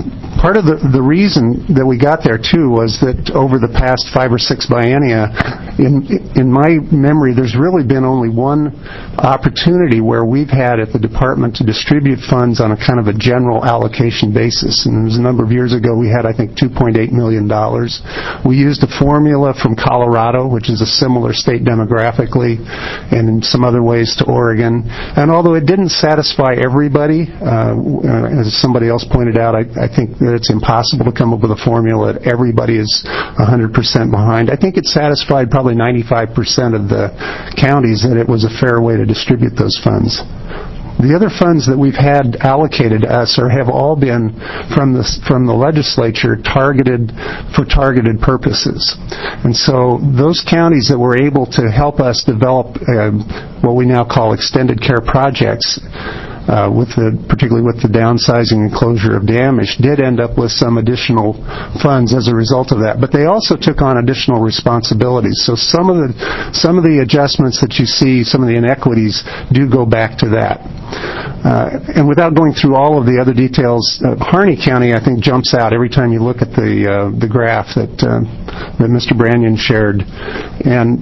part of the, the reason that we got there, too, was that over the past five or six biennia, in, in my memory, there's really been only one opportunity where we've had at the department to distribute funds on a kind of a general allocation basis. And it was a number of years ago, we had, I think, two point eight million dollars. We used a formula from Colorado, which is a similar state demographically, and in some other ways to Oregon. And although it didn't satisfy everybody, uh, as somebody else pointed out, I, I think that it's impossible to come up with a formula that everybody is one hundred percent behind. I think it satisfied probably ninety-five percent of the counties that it was a fair way to distribute those funds. The other funds that we've had allocated to us are, have all been from the, from the legislature targeted for targeted purposes. And so those counties that were able to help us develop uh, what we now call extended care projects, Uh, with the, particularly with the downsizing and closure of damage, did end up with some additional funds as a result of that. But they also took on additional responsibilities. So some of the some of the adjustments that you see, some of the inequities, do go back to that. Uh, and without going through all of the other details, uh, Harney County, I think, jumps out every time you look at the uh, the graph that uh, that Mister Brannion shared. And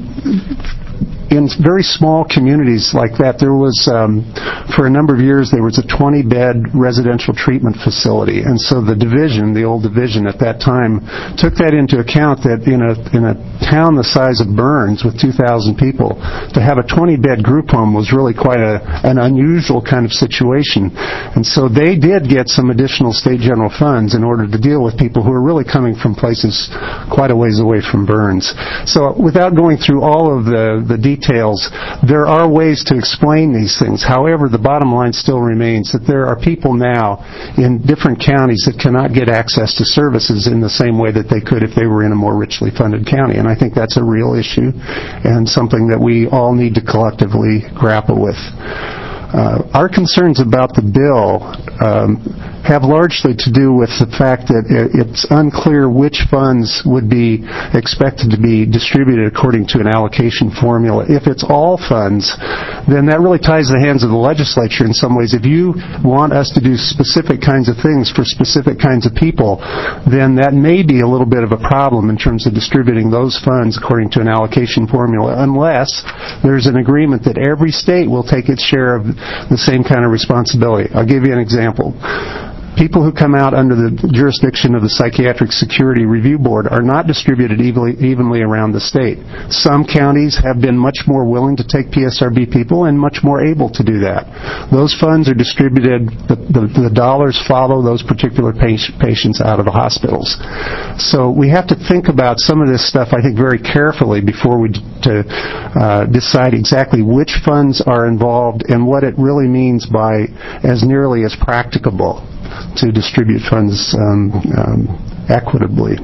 in very small communities like that, there was, um, for a number of years, there was a twenty-bed residential treatment facility. And so the division, the old division at that time, took that into account that in a in a town the size of Burns with two thousand people, to have a twenty-bed group home was really quite a, an unusual kind of situation. And so they did get some additional state general funds in order to deal with people who are really coming from places quite a ways away from Burns. So without going through all of the, the details, Details, there are ways to explain these things. However, the bottom line still remains that there are people now in different counties that cannot get access to services in the same way that they could if they were in a more richly funded county. And I think that's a real issue and something that we all need to collectively grapple with. Uh, our concerns about the bill um, have largely to do with the fact that it's unclear which funds would be expected to be distributed according to an allocation formula. If it's all funds, then that really ties the hands of the legislature in some ways. If you want us to do specific kinds of things for specific kinds of people, then that may be a little bit of a problem in terms of distributing those funds according to an allocation formula, unless there's an agreement that every state will take its share of the same kind of responsibility. I'll give you an example. People who come out under the jurisdiction of the Psychiatric Security Review Board are not distributed evenly, evenly around the state. Some counties have been much more willing to take P S R B people and much more able to do that. Those funds are distributed, the, the, the dollars follow those particular patients out of the hospitals. So we have to think about some of this stuff, I think, very carefully before we to, uh, decide exactly which funds are involved and what it really means by as nearly as practicable to distribute funds um, um, equitably.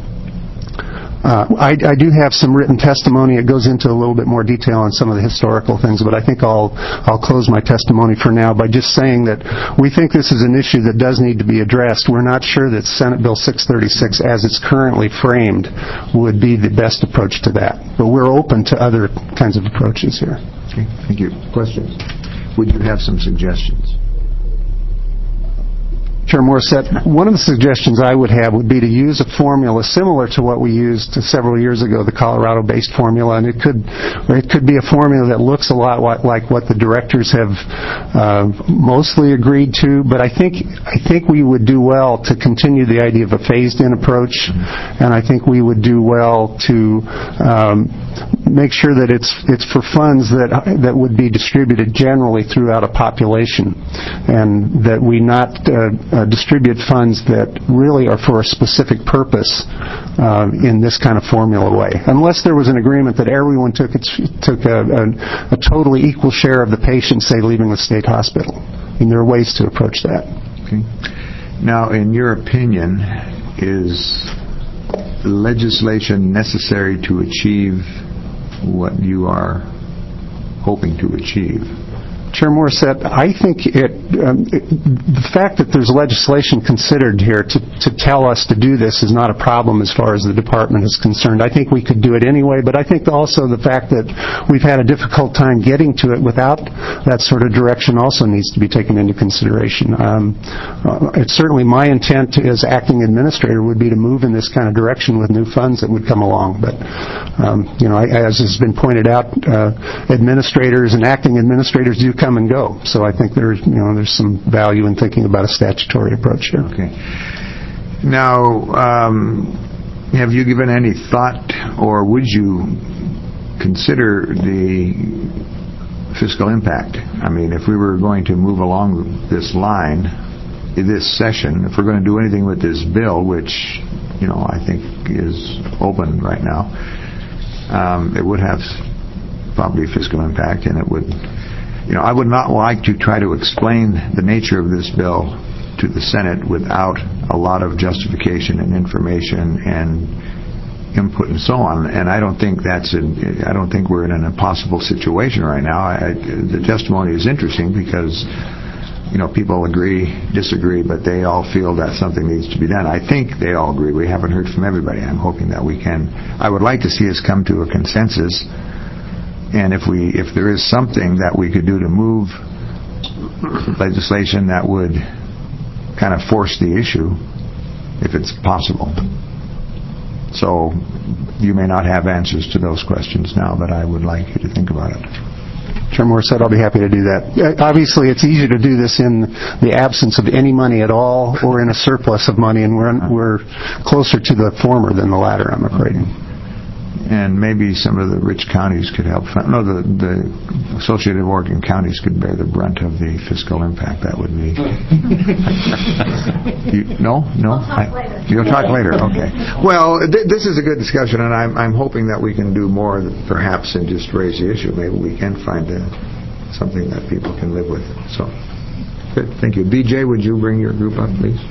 Uh, I, I do have some written testimony. It goes into a little bit more detail on some of the historical things, but I think I'll I'll close my testimony for now by just saying that we think this is an issue that does need to be addressed. We're not sure that Senate Bill six thirty-six, as it's currently framed, would be the best approach to that. But we're open to other kinds of approaches here. Okay, thank you. Questions? Would you have some suggestions? Chair Morissette, one of the suggestions I would have would be to use a formula similar to what we used several years ago, the Colorado-based formula, and it could or it could be a formula that looks a lot like what the directors have uh, mostly agreed to. But I think I think we would do well to continue the idea of a phased-in approach, and I think we would do well to um, make sure that it's it's for funds that that would be distributed generally throughout a population, and that we not uh, uh, distribute funds that really are for a specific purpose uh, in this kind of formula way. Unless there was an agreement that everyone took its, took a, a, a totally equal share of the patients, say, leaving the state hospital. And there are ways to approach that. Okay. Now, in your opinion, is legislation necessary to achieve what you are hoping to achieve? Chair Morissette, I think it, um, it, the fact that there's legislation considered here to, to tell us to do this is not a problem as far as the department is concerned. I think we could do it anyway, but I think also the fact that we've had a difficult time getting to it without that sort of direction also needs to be taken into consideration. Um, uh, it's certainly my intent as acting administrator would be to move in this kind of direction with new funds that would come along, but um, you know, as has been pointed out, uh, administrators and acting administrators do come and go. So I think there's, you know, there's some value in thinking about a statutory approach here. Okay. Now, um, have you given any thought, or would you consider the fiscal impact? I mean, if we were going to move along this line, this session, if we're going to do anything with this bill, which, you know, I think is open right now, um, it would have probably fiscal impact, and it would. You know, I would not like to try to explain the nature of this bill to the Senate without a lot of justification and information and input and so on. And I don't think that's an, I don't think we're in an impossible situation right now. I, the testimony is interesting because, you know, people agree, disagree, but they all feel that something needs to be done. I think they all agree. We haven't heard from everybody. I'm hoping that we can. I would like to see us come to a consensus. And if we, if there is something that we could do to move legislation that would kind of force the issue, if it's possible. So you may not have answers to those questions now, but I would like you to think about it. Chair Morissette, I'll be happy to do that. Obviously, it's easier to do this in the absence of any money at all or in a surplus of money, and we're, we're closer to the former than the latter, I'm afraid. And maybe some of the rich counties could help. No, the, the Associated Oregon counties could bear the brunt of the fiscal impact that would be. you, no? No? Talk later. You'll talk later, okay. Well, th- this is a good discussion, and I'm, I'm hoping that we can do more, perhaps, than just raise the issue. Maybe we can find a, something that people can live with. So, good. Thank you. B J, would you bring your group up, please?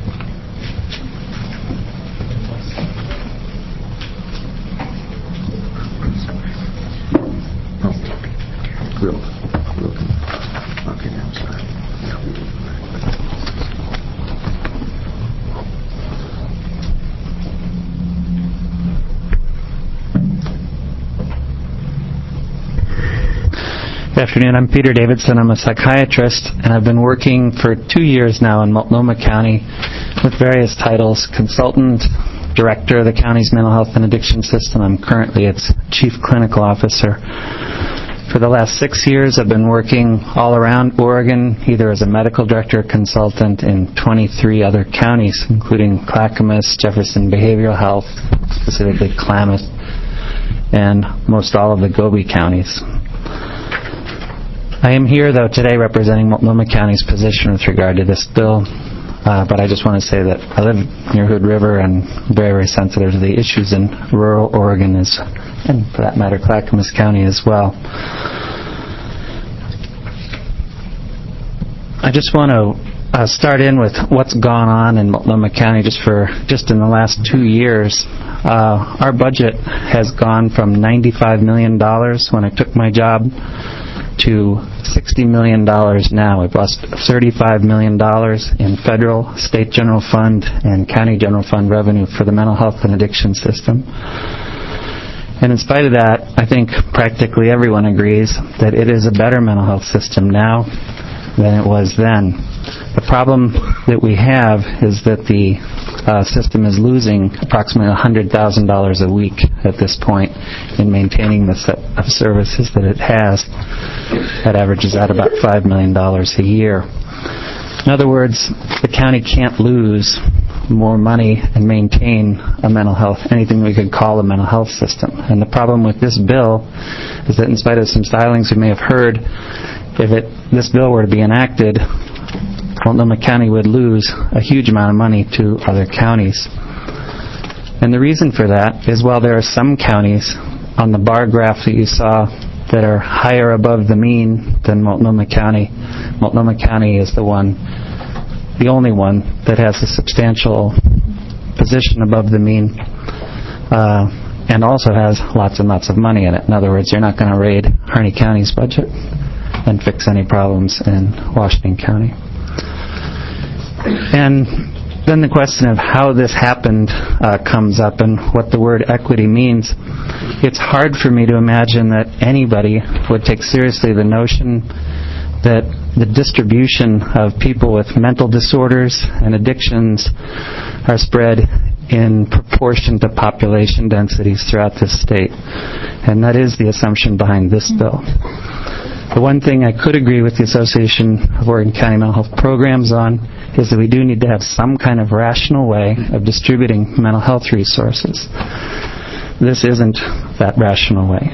Will. Will. Okay, I'm sorry. Good afternoon. I'm Peter Davidson. I'm a psychiatrist, and I've been working for two years now in Multnomah County with various titles: consultant, director of the county's mental health and addiction system. I'm currently its chief clinical officer. For the last six years, I've been working all around Oregon, either as a medical director or consultant in twenty-three other counties, including Clackamas, Jefferson Behavioral Health, specifically Klamath, and most all of the Gobi counties. I am here, though, today representing Multnomah County's position with regard to this bill, uh, but I just want to say that I live near Hood River and very, very sensitive to the issues in rural Oregon, as, and for that matter, Clackamas County as well. I just want to uh, start in with what's gone on in Multnomah County just for just in the last two years. Uh, our budget has gone from ninety-five million dollars when I took my job to sixty million dollars now. We've lost thirty-five million dollars in federal, state general fund, and county general fund revenue for the mental health and addiction system. And in spite of that, I think practically everyone agrees that it is a better mental health system now than it was then. The problem that we have is that the uh, system is losing approximately one hundred thousand dollars a week at this point in maintaining the set of services that it has. That averages out about five million dollars a year. In other words, the county can't lose more money and maintain a mental health, anything we could call a mental health system. And the problem with this bill is that in spite of some stylings we may have heard, if it, this bill were to be enacted, Multnomah County would lose a huge amount of money to other counties. And the reason for that is while there are some counties on the bar graph that you saw that are higher above the mean than Multnomah County, Multnomah County is the one, the only one that has a substantial position above the mean uh, and also has lots and lots of money in it. In other words, you're not going to raid Harney County's budget. and fix any problems in Washington County. And then the question of how this happened uh, comes up and what the word equity means. It's hard for me to imagine that anybody would take seriously the notion that the distribution of people with mental disorders and addictions are spread in proportion to population densities throughout this state. And that is the assumption behind this bill. The one thing I could agree with the Association of Oregon County Mental Health Programs on is that we do need to have some kind of rational way of distributing mental health resources. This isn't that rational way.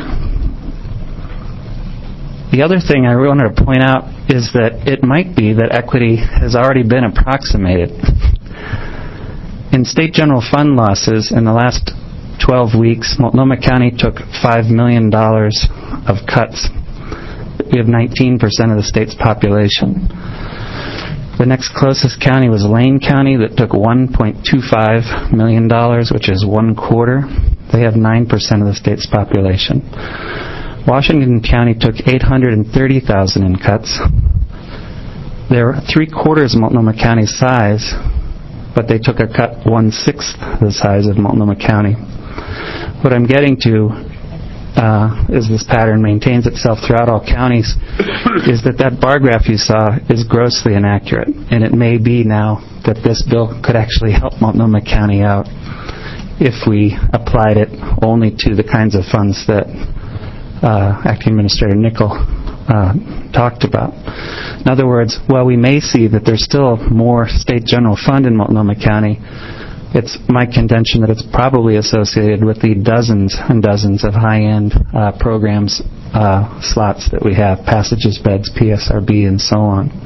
The other thing I wanted to point out is that it might be that equity has already been approximated. In state general fund losses in the last twelve weeks, Multnomah County took five million dollars of cuts. We have nineteen percent of the state's population. The next closest county was Lane County that took one point two five million dollars, which is one quarter. They have nine percent of the state's population. Washington County took eight hundred thirty thousand dollars in cuts. They're three quarters Multnomah County's size, but they took a cut one-sixth the size of Multnomah County. What I'm getting to Uh, as this pattern maintains itself throughout all counties, is that that bar graph you saw is grossly inaccurate. And it may be now that this bill could actually help Multnomah County out if we applied it only to the kinds of funds that uh, Acting Administrator Nickel uh, talked about. In other words, while we may see that there's still more state general fund in Multnomah County, it's my contention that it's probably associated with the dozens and dozens of high-end uh, programs, uh, slots that we have, passages, beds, P S R B, and so on.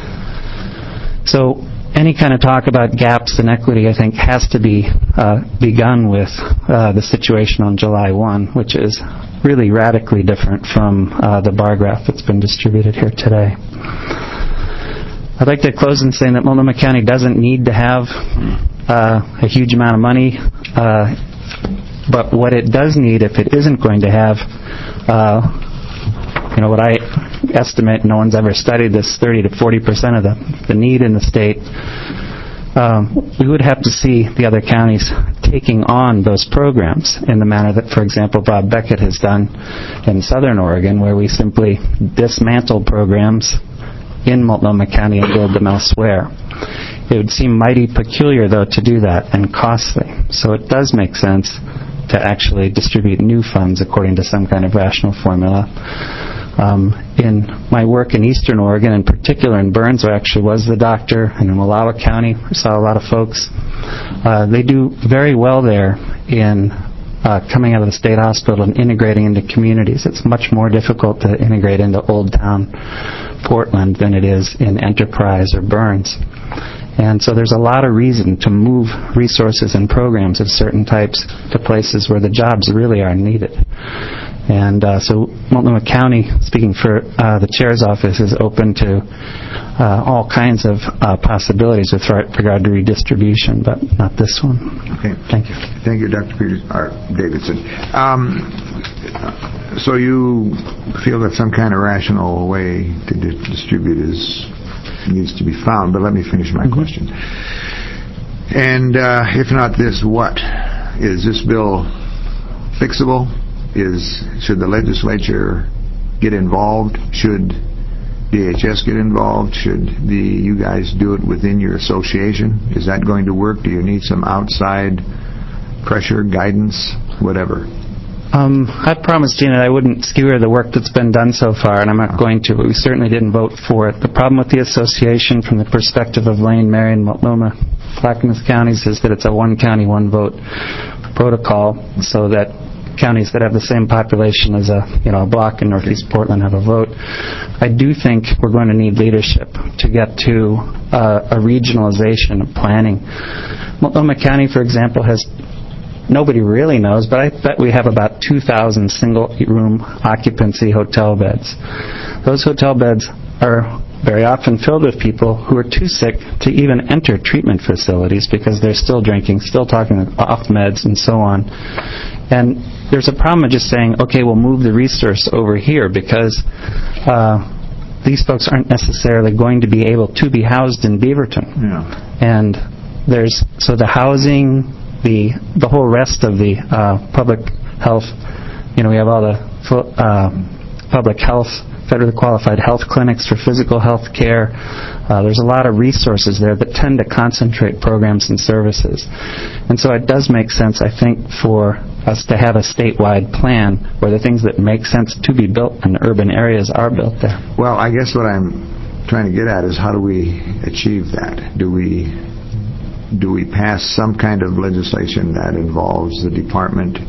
So any kind of talk about gaps in equity, I think, has to be uh, begun with uh, the situation on July first, which is really radically different from uh, the bar graph that's been distributed here today. I'd like to close in saying that Multnomah County doesn't need to have uh, a huge amount of money, uh, but what it does need, if it isn't going to have, uh, you know, what I estimate, no one's ever studied this, thirty to forty percent of the, the need in the state, um, we would have to see the other counties taking on those programs in the manner that, for example, Bob Beckett has done in Southern Oregon, where we simply dismantle programs in Multnomah County and build them elsewhere. It would seem mighty peculiar, though, to do that, and costly. So it does make sense to actually distribute new funds according to some kind of rational formula. Um, in my work in Eastern Oregon, in particular in Burns, where I actually was the doctor, and in Wallowa County, we saw a lot of folks. Uh, they do very well there in Uh, coming out of the state hospital and integrating into communities. It's much more difficult to integrate into Old Town Portland than it is in Enterprise or Burns. And so there's a lot of reason to move resources and programs of certain types to places where the jobs really are needed. And uh, so Multnomah County, speaking for uh, the chair's office, is open to uh, all kinds of uh, possibilities with regard to redistribution, but not this one. Okay. Thank you. Thank you, Doctor Peters, or Davidson. Um, so you feel that some kind of rational way to di- distribute is needs to be found, but let me finish my mm-hmm. question. And uh, if not this, what? Is this bill fixable? Is should the legislature get involved? Should D H S get involved? Should the you guys do it within your association? Is that going to work? Do you need some outside pressure, guidance, whatever? Um, I promised Gina I wouldn't skewer the work that's been done so far, and I'm not going to, but we certainly didn't vote for it. The problem with the association from the perspective of Lane, Marion, Multnomah, Clackamas counties is that it's a one-county, one-vote protocol, so that counties that have the same population as a you know a block in Northeast Portland have a vote. I do think we're going to need leadership to get to uh, a regionalization of planning. Multnomah County, for example, has nobody really knows, but I bet we have about two thousand single-room occupancy hotel beds. Those hotel beds are very often filled with people who are too sick to even enter treatment facilities because they're still drinking, still talking off meds, and so on. And there's a problem of just saying, okay, we'll move the resource over here because uh, these folks aren't necessarily going to be able to be housed in Beaverton. Yeah. And there's, so the housing, the the whole rest of the uh, public health, you know, we have all the uh, public health, federally qualified health clinics for physical health care. Uh, there's a lot of resources there that tend to concentrate programs and services. And so it does make sense, I think, for us to have a statewide plan where the things that make sense to be built in urban areas are built there. Well, I guess what I'm trying to get at is how do we achieve that? Do we do we pass some kind of legislation that involves the department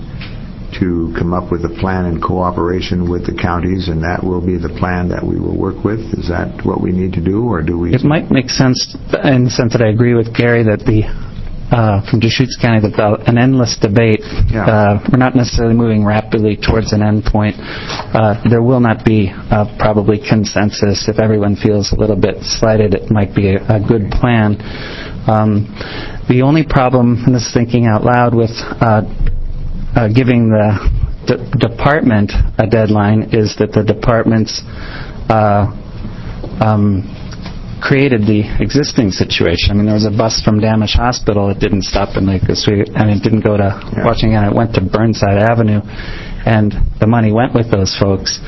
to come up with a plan in cooperation with the counties, and that will be the plan that we will work with? Is that what we need to do, or do we... It might make sense in the sense that I agree with Gary that the uh, from Deschutes County that the, an endless debate, Yeah. uh, we're not necessarily moving rapidly towards an end point. Uh, there will not be uh, probably consensus. If everyone feels a little bit slighted, it might be a, a good plan. Um, the only problem, and this is thinking out loud, with uh, uh, giving the d- department a deadline is that the department's uh, um, created the existing situation. I mean, there was a bus from Damish Hospital. It didn't stop in Lake Oswego. I mean, it didn't go to yeah. Washington. It went to Burnside Avenue, and the money went with those folks.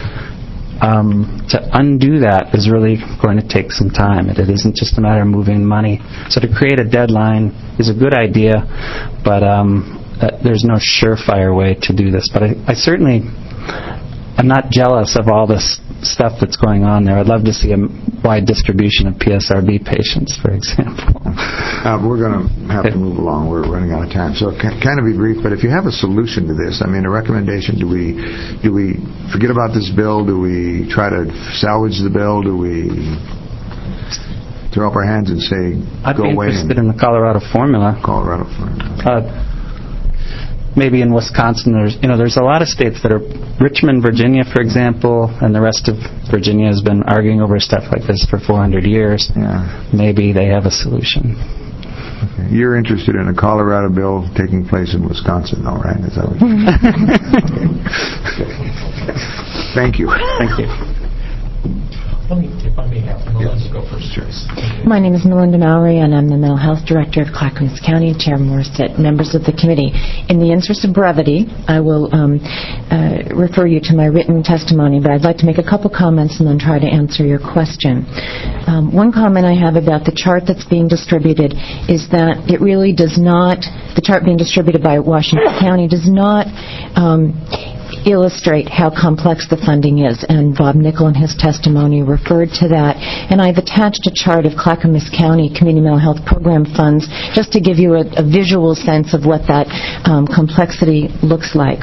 Um, to undo that is really going to take some time. It, it isn't just a matter of moving money. So to create a deadline is a good idea, but um, uh, there's no surefire way to do this. But I, I certainly, I'm not jealous of all this stuff that's going on there. I'd love to see a wide distribution of P S R B patients, for example. Uh, we're going to have to move along. We're running out of time. So kind of be brief, but if you have a solution to this, I mean, a recommendation, do we do we forget about this bill? Do we try to salvage the bill? Do we throw up our hands and say, I'd go be away? interested in the Colorado formula. Colorado formula. Uh, Maybe in Wisconsin, there's you know there's a lot of states that are Richmond, Virginia, for example, and the rest of Virginia has been arguing over stuff like this for four hundred years. Yeah. Maybe they have a solution. Okay. You're interested in a Colorado bill taking place in Wisconsin, though, right? Is that what Thank you. Thank you. Let me, if I may have Melinda go first. Sure. My name is Melinda Mallory, and I'm the Mental Health Director of Clackamas County, Chair Morissette, members of the committee. In the interest of brevity, I will um, uh, refer you to my written testimony, but I'd like to make a couple comments and then try to answer your question. Um, one comment I have about the chart that's being distributed is that it really does not, the chart being distributed by Washington County does not um, illustrate how complex the funding is, and Bob Nickel in his testimony referred to that. And I've attached a chart of Clackamas County Community Mental Health Program funds just to give you a, a visual sense of what that um, complexity looks like.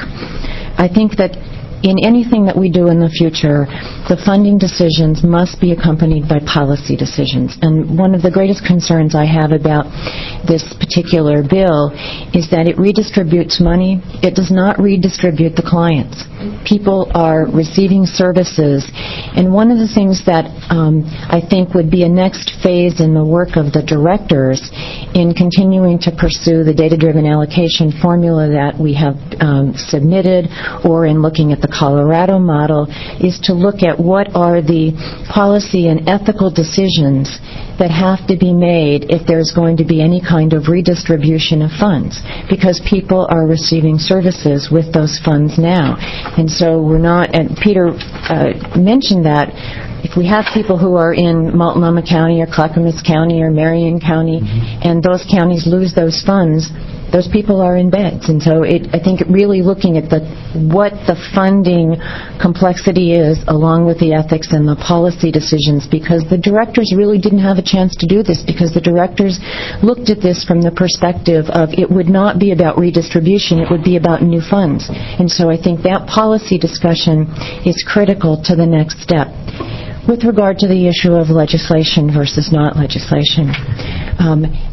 I think that in anything that we do in the future, the funding decisions must be accompanied by policy decisions. And one of the greatest concerns I have about this particular bill is that it redistributes money. It does not redistribute the clients. People are receiving services. And one of the things that um, I think would be a next phase in the work of the directors in continuing to pursue the data-driven allocation formula that we have um, submitted, or in looking at the Colorado model, is to look at what are the policy and ethical decisions that have to be made if there's going to be any kind of redistribution of funds, because people are receiving services with those funds now. And so we're not, and Peter uh, mentioned that, if we have people who are in Multnomah County or Clackamas County or Marion County, mm-hmm. and those counties lose those funds, those people are in beds. And so it, I think really looking at the what the funding complexity is, along with the ethics and the policy decisions, because the directors really didn't have a chance to do this, because the directors looked at this from the perspective of it would not be about redistribution, it would be about new funds. And so I think that policy discussion is critical to the next step. With regard to the issue of legislation versus not legislation, um,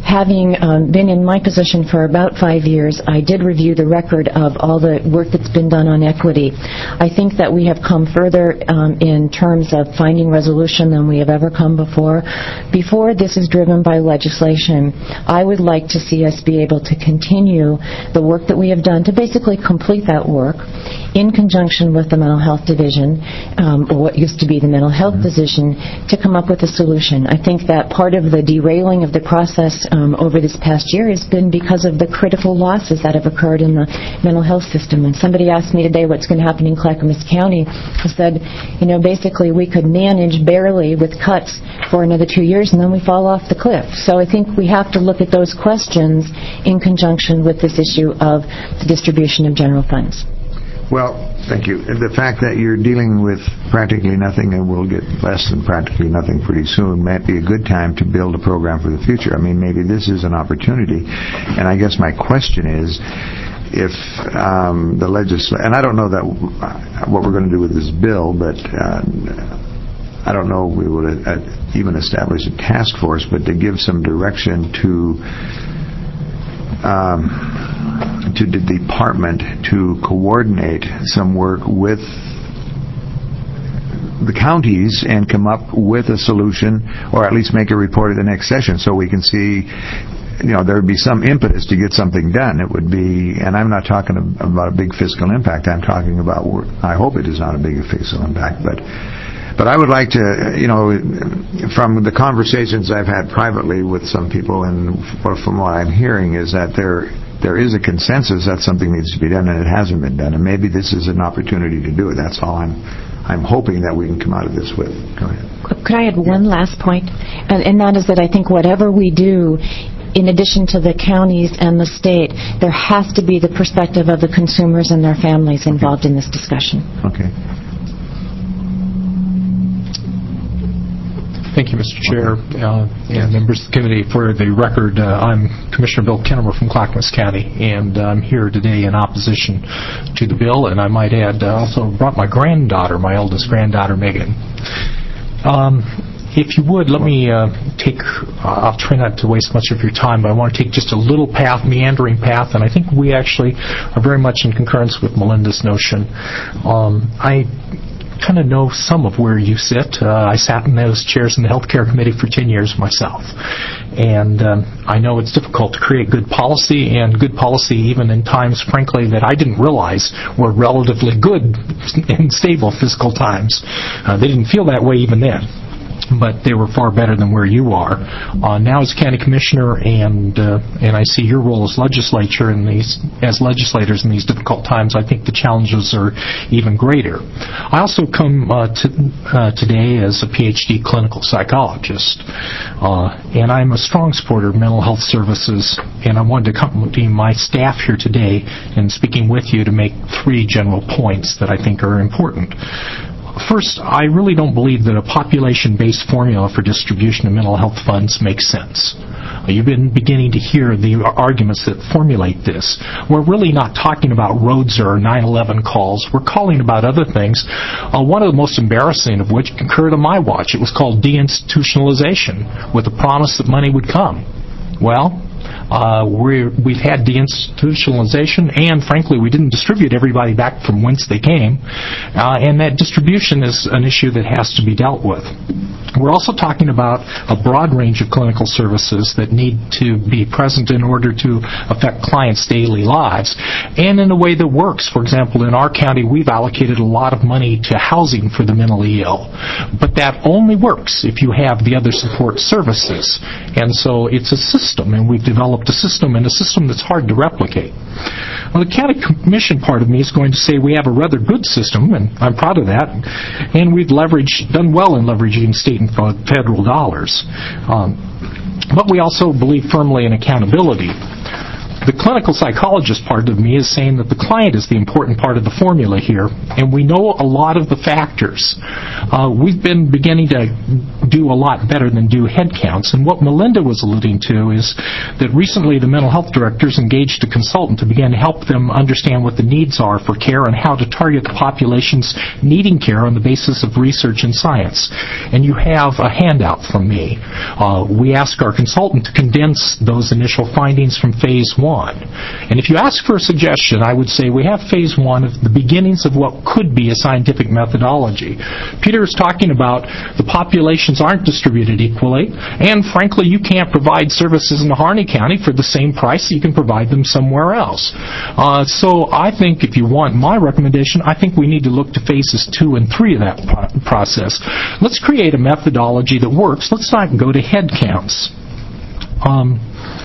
having um, been in my position for about five years, I did review the record of all the work that's been done on equity. I think that we have come further um, in terms of finding resolution than we have ever come before. Before this is driven by legislation, I would like to see us be able to continue the work that we have done to basically complete that work in conjunction with the Mental Health Division, um, or what used to be the Mental Health Division, to come up with a solution. I think that part of the derailing of the process um, over this past year has been because of the critical losses that have occurred in the mental health system. And somebody asked me today what's going to happen in Clackamas County. I said, you know, basically we could manage barely with cuts for another two years and then we fall off the cliff. So I think we have to look at those questions in conjunction with this issue of the distribution of general funds. Well, thank you. The fact that you're dealing with practically nothing and will get less than practically nothing pretty soon might be a good time to build a program for the future. I mean, maybe this is an opportunity. And I guess my question is, if um, the legislature, and I don't know that what we're going to do with this bill, but uh, I don't know if we would uh, even establish a task force, but to give some direction to Um, to the department to coordinate some work with the counties and come up with a solution, or at least make a report at the next session so we can see, you know, there would be some impetus to get something done. It would be, and I'm not talking about a big fiscal impact, I'm talking about, I hope it is not a big fiscal impact, but But I would like to, you know, from the conversations I've had privately with some people, and from what I'm hearing, is that there there is a consensus that something needs to be done, and it hasn't been done. And maybe this is an opportunity to do it. That's all I'm I'm hoping that we can come out of this with. Go ahead. Could I add one last point? And, and that is that I think whatever we do, in addition to the counties and the state, there has to be the perspective of the consumers and their families involved in this discussion. Okay. Thank you, Mister Chair, uh, and members of the committee. For the record, uh, I'm Commissioner Bill Kennemer from Clackamas County, and I'm here today in opposition to the bill. And I might add, I also brought my granddaughter, my eldest granddaughter, Megan. Um, if you would, let me uh, take, uh, I'll try not to waste much of your time, but I want to take just a little path, meandering path, and I think we actually are very much in concurrence with Melinda's notion. Um, I kind of know some of where you sit. Uh, I sat in those chairs in the Healthcare Committee for ten years myself. And um, I know it's difficult to create good policy, and good policy even in times, frankly, that I didn't realize were relatively good and stable fiscal times. Uh, they didn't feel that way even then, but they were far better than where you are. Uh, now as county commissioner, and uh, and I see your role as legislature in these as legislators in these difficult times, I think the challenges are even greater. I also come uh, to, uh, today as a P H D clinical psychologist, uh, and I'm a strong supporter of mental health services, and I wanted to accompany my staff here today in speaking with you to make three general points that I think are important. First, I really don't believe that a population-based formula for distribution of mental health funds makes sense. You've been beginning to hear the arguments that formulate this. We're really not talking about roads or nine eleven calls. We're calling about other things, uh, one of the most embarrassing of which occurred on my watch. It was called deinstitutionalization, with the promise that money would come. Well, Uh, we're, we've had deinstitutionalization, and frankly, we didn't distribute everybody back from whence they came, uh, and that distribution is an issue that has to be dealt with. We're also talking about a broad range of clinical services that need to be present in order to affect clients' daily lives, and in a way that works. For example, in our county, we've allocated a lot of money to housing for the mentally ill, but that only works if you have the other support services, and so it's a system, and we've developed a system, and a system that's hard to replicate. Well, the county commission part of me is going to say we have a rather good system, and I'm proud of that, and we've leveraged, done well in leveraging state and federal dollars. Um, but we also believe firmly in accountability. The clinical psychologist part of me is saying that the client is the important part of the formula here, and we know a lot of the factors. Uh, we've been beginning to do a lot better than do head counts. And what Melinda was alluding to is that recently the mental health directors engaged a consultant to begin to help them understand what the needs are for care and how to target the populations needing care on the basis of research and science. And you have a handout from me. Uh, we ask our consultant to condense those initial findings from phase one. And if you ask for a suggestion, I would say we have phase one of the beginnings of what could be a scientific methodology. Peter is talking about the populations aren't distributed equally, and frankly, you can't provide services in Harney County for the same price you can provide them somewhere else. Uh, so I think if you want my recommendation, I think we need to look to phases two and three of that pro- process. Let's create a methodology that works. Let's not go to head counts. Um,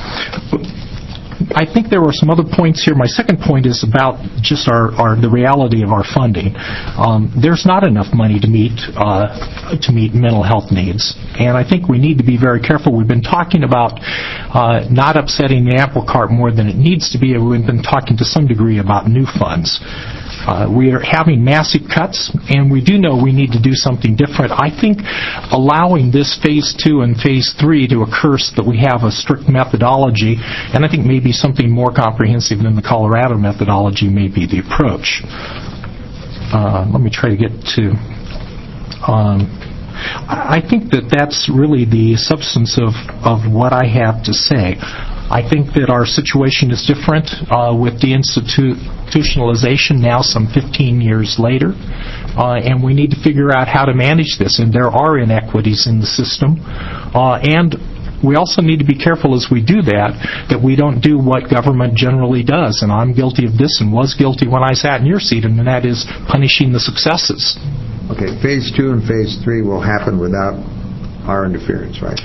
I think there were some other points here. My second point is about just our, our the reality of our funding. Um, there's not enough money to meet uh, to meet mental health needs, and I think we need to be very careful. We've been talking about uh, not upsetting the apple cart more than it needs to be, and we've been talking to some degree about new funds. Uh, we are having massive cuts, and we do know we need to do something different. I think allowing this phase two and phase three to occur so that we have a strict methodology, and I think maybe something more comprehensive than the Colorado methodology may be the approach. Uh, let me try to get to... Um, I think that that's really the substance of, of what I have to say. I think that our situation is different uh, with the institutionalization now some fifteen years later, uh, and we need to figure out how to manage this. And there are inequities in the system, uh, and we also need to be careful as we do that, that we don't do what government generally does. And I'm guilty of this and was guilty when I sat in your seat, and that is punishing the successes. Okay, phase two and phase three will happen without our interference, right?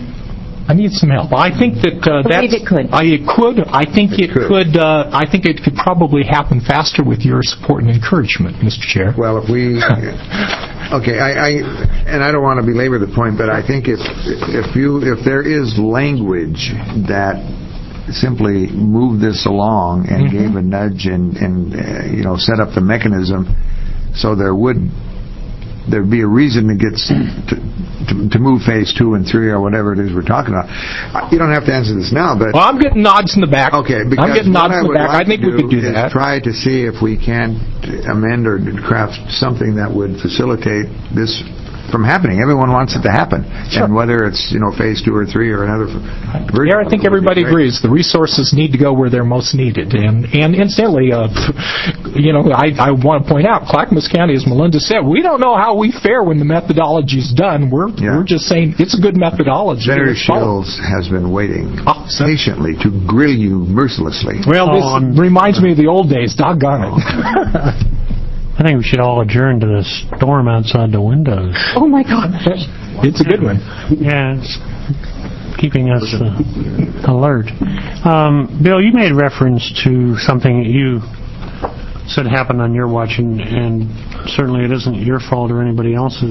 I need some help. I think that uh, I that's... believe it could. I, it could. I think it, It could. could. uh, I think it could probably happen faster with your support and encouragement, Mister Chair. Well, if we... Okay, I, I and I don't want to belabor the point, but I think if if you if there is language that simply moved this along and mm-hmm. gave a nudge and, and uh, you know, set up the mechanism so there would... there'd be a reason to get to, to, to move phase two and three or whatever it is we're talking about. You don't have to answer this now, but well, I'm getting nods in the back. Okay, because I'm getting nods I in the back. Like I think we could do that. Try to see if we can amend or craft something that would facilitate this from happening. Everyone wants it to happen, sure. And whether it's you know phase two or three or another version. Yeah, I think everybody agrees. The resources need to go where they're most needed, and and incidentally, uh, you know, I I want to point out, Clackamas County, as Melinda said, we don't know how we fare when the methodology's done. We're yeah. we're just saying it's a good methodology. Senator Shields has been waiting oh, so. patiently to grill you mercilessly. Well, this oh, reminds me of the old days. Doggone it. I think we should all adjourn to the storm outside the windows. Oh, my God. It's a good one. Yeah, it's keeping us uh, alert. Um, Bill, you made reference to something that you said happened on your watch, and, and certainly it isn't your fault or anybody else's.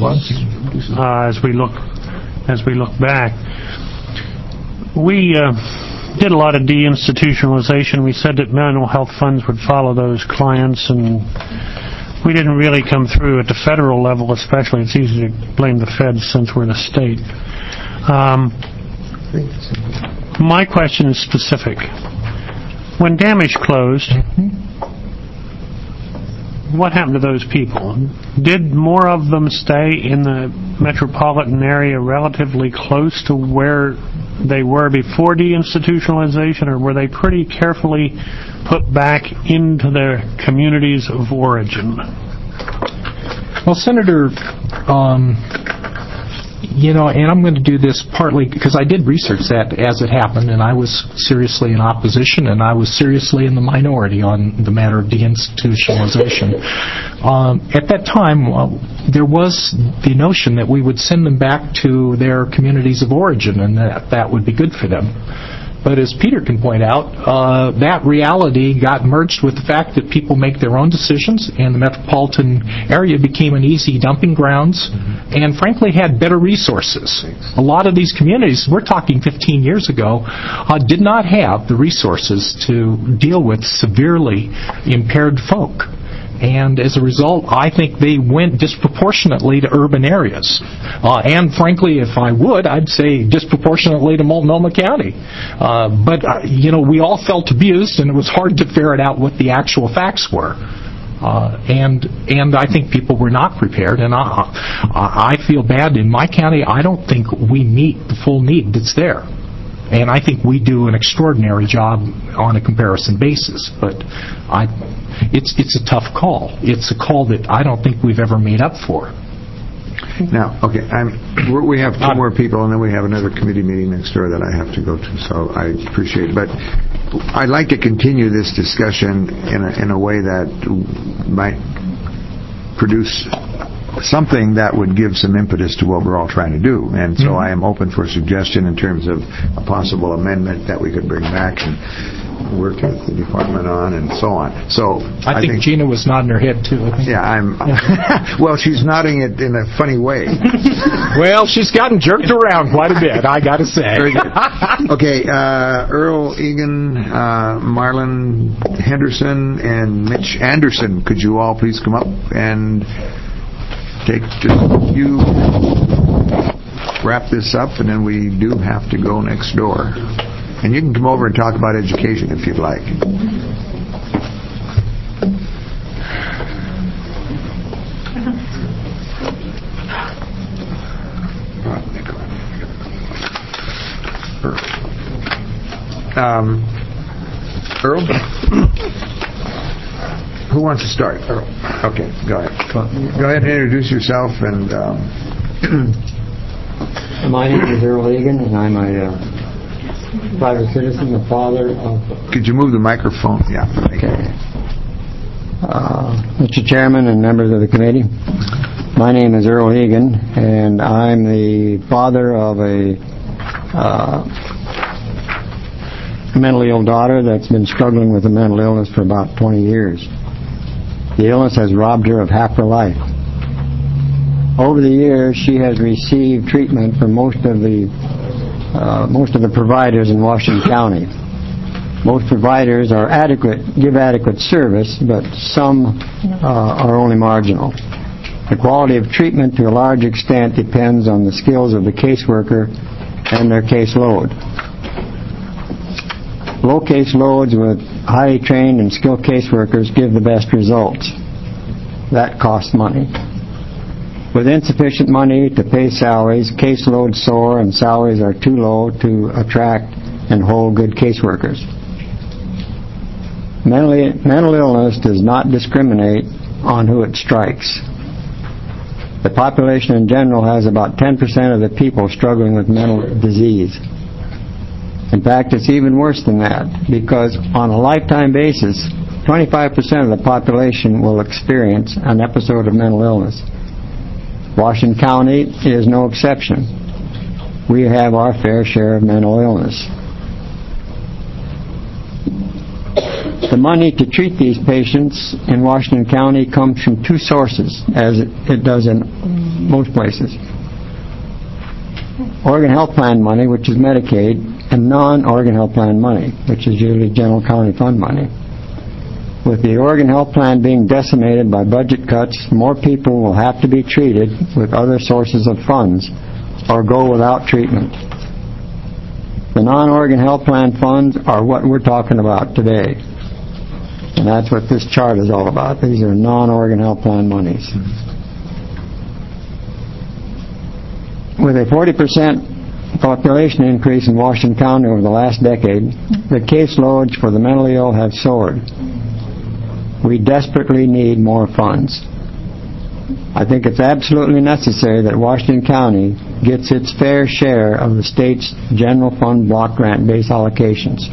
Uh, as we look, as we look back, we uh, did a lot of deinstitutionalization. We said that mental health funds would follow those clients, and we didn't really come through at the federal level, especially. It's easy to blame the feds since we're the state. Um, my question is specific. When Damage closed, what happened to those people? Did more of them stay in the metropolitan area relatively close to where they were before deinstitutionalization, or were they pretty carefully put back into their communities of origin? Well, Senator, um, you know, and I'm going to do this partly because I did research that as it happened, and I was seriously in opposition, and I was seriously in the minority on the matter of deinstitutionalization. Um, at that time, well, there was the notion that we would send them back to their communities of origin, and that that would be good for them. But as Peter can point out, uh, that reality got merged with the fact that people make their own decisions, and the metropolitan area became an easy dumping grounds, mm-hmm. and frankly had better resources. A lot of these communities, we're talking fifteen years ago, uh, did not have the resources to deal with severely impaired folk. and as a result, I think they went disproportionately to urban areas. Uh, and frankly, if I would, I'd say disproportionately to Multnomah County. Uh, but, uh, you know, we all felt abused, and it was hard to ferret out what the actual facts were. Uh, and and I think people were not prepared, and I, I feel bad. In my county, I don't think we meet the full need that's there. And I think we do an extraordinary job on a comparison basis. But I, it's it's a tough call. It's a call that I don't think we've ever made up for. Now, okay, I'm, we're, we have two more people, and then we have another committee meeting next door that I have to go to, so I appreciate it. But I'd like to continue this discussion in a, in a way that might produce something that would give some impetus to what we're all trying to do. And so mm-hmm. I am open for suggestion in terms of a possible amendment that we could bring back and work with the department on and so on. So I, I think, think Gina was nodding her head too. I think. Yeah, I'm. Well, she's nodding it in a funny way. Well, she's gotten jerked around quite a bit, I got to say. Very good. Okay, uh, Earl Egan, uh, Marlon Henderson, and Mitch Anderson, could you all please come up and take just you wrap this up, and then we do have to go next door. And you can come over and talk about education if you'd like. Um, Earl? Who wants to start? Earl. Okay, go ahead. Go ahead and introduce yourself. And um, my name is Earl Egan, and I'm a uh, private citizen, the father of... Could you move the microphone? Yeah. Okay. Uh, Mister Chairman and members of the committee, my name is Earl Egan, and I'm the father of a uh, mentally ill daughter that's been struggling with a mental illness for about twenty years. The illness has robbed her of half her life. Over the years, she has received treatment from most of the Uh, most of the providers in Washington County. Most providers are adequate, give adequate service, but some uh, are only marginal. The quality of treatment to a large extent depends on the skills of the caseworker and their caseload. Low caseloads with highly trained and skilled caseworkers give the best results. That costs money. With insufficient money to pay salaries, caseloads soar and salaries are too low to attract and hold good caseworkers. Mentally, mental illness does not discriminate on who it strikes. The population in general has about ten percent of the people struggling with mental disease. In fact, it's even worse than that, because on a lifetime basis, twenty-five percent of the population will experience an episode of mental illness. Washington County is no exception. We have our fair share of mental illness. The money to treat these patients in Washington County comes from two sources, as it, it does in most places. Oregon Health Plan money, which is Medicaid, and non-Oregon Health Plan money, which is usually General County Fund money. With the Oregon Health Plan being decimated by budget cuts, more people will have to be treated with other sources of funds or go without treatment. The non-Oregon Health Plan funds are what we're talking about today. And that's what this chart is all about. These are non-Oregon Health Plan monies. With a forty percent population increase in Washington County over the last decade, the caseloads for the mentally ill have soared. We desperately need more funds. I think it's absolutely necessary that Washington County gets its fair share of the state's general fund block grant base allocations.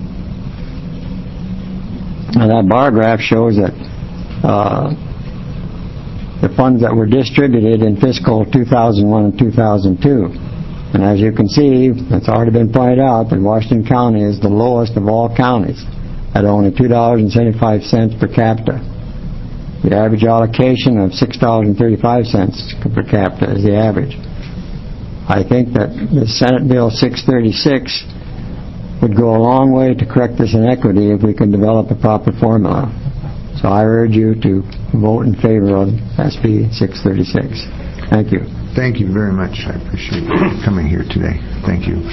Now that bar graph shows that uh, the funds that were distributed in fiscal two thousand one and two thousand two. And as you can see, it's already been pointed out that Washington County is the lowest of all counties, at only two dollars and seventy-five cents per capita. The average allocation of six dollars and thirty-five cents per capita is the average. I think that the Senate Bill six thirty-six would go a long way to correct this inequity if we can develop a proper formula. So I urge you to vote in favor of S B six thirty-six. Thank you. Thank you very much. I appreciate you coming here today. Thank you.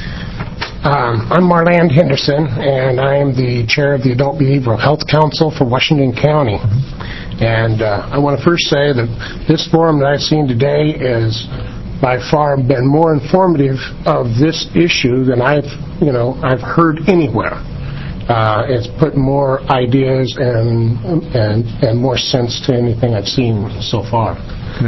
Um, I'm Marland Henderson, and I am the chair of the Adult Behavioral Health Council for Washington County. And uh, I want to first say that this forum that I've seen today is by far been more informative of this issue than I've, you know, I've heard anywhere. Uh, it's put more ideas and and and more sense to anything I've seen so far.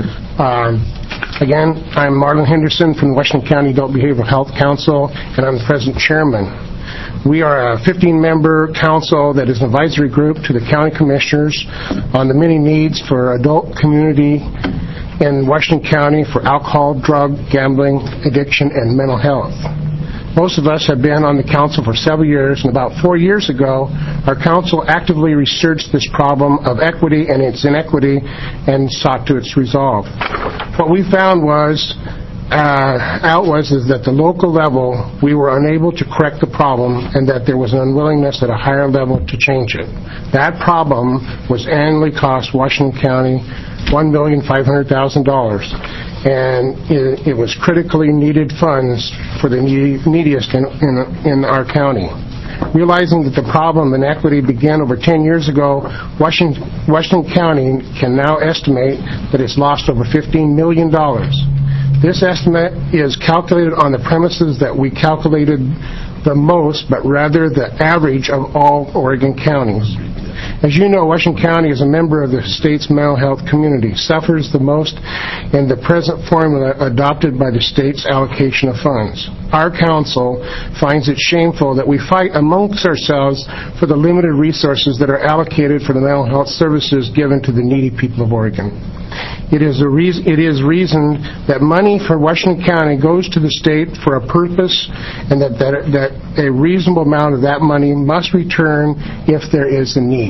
Um, again, I'm Marlon Henderson from the Washington County Adult Behavioral Health Council, and I'm the present chairman. We are a fifteen-member council that is an advisory group to the county commissioners on the many needs for adult community in Washington County for alcohol, drug, gambling, addiction, and mental health. Most of us have been on the council for several years, and about four years ago, our council actively researched this problem of equity and its inequity and sought to its resolve. What we found was, uh, out was is that the local level, we were unable to correct the problem, and that there was an unwillingness at a higher level to change it. That problem was annually cost Washington County one million five hundred thousand dollars. And it, it was critically needed funds for the neediest in, in, in our county. Realizing that the problem of inequity began over ten years ago, Washington, Washington County can now estimate that it's lost over fifteen million dollars. This estimate is calculated on the premises that we calculated the most, but rather the average of all Oregon counties. As you know, Washington County is a member of the state's mental health community, suffers the most in the present formula adopted by the state's allocation of funds. Our council finds it shameful that we fight amongst ourselves for the limited resources that are allocated for the mental health services given to the needy people of Oregon. It is, a reason, it is reasoned that money for Washington County goes to the state for a purpose, and that, that, that a reasonable amount of that money must return if there is a need.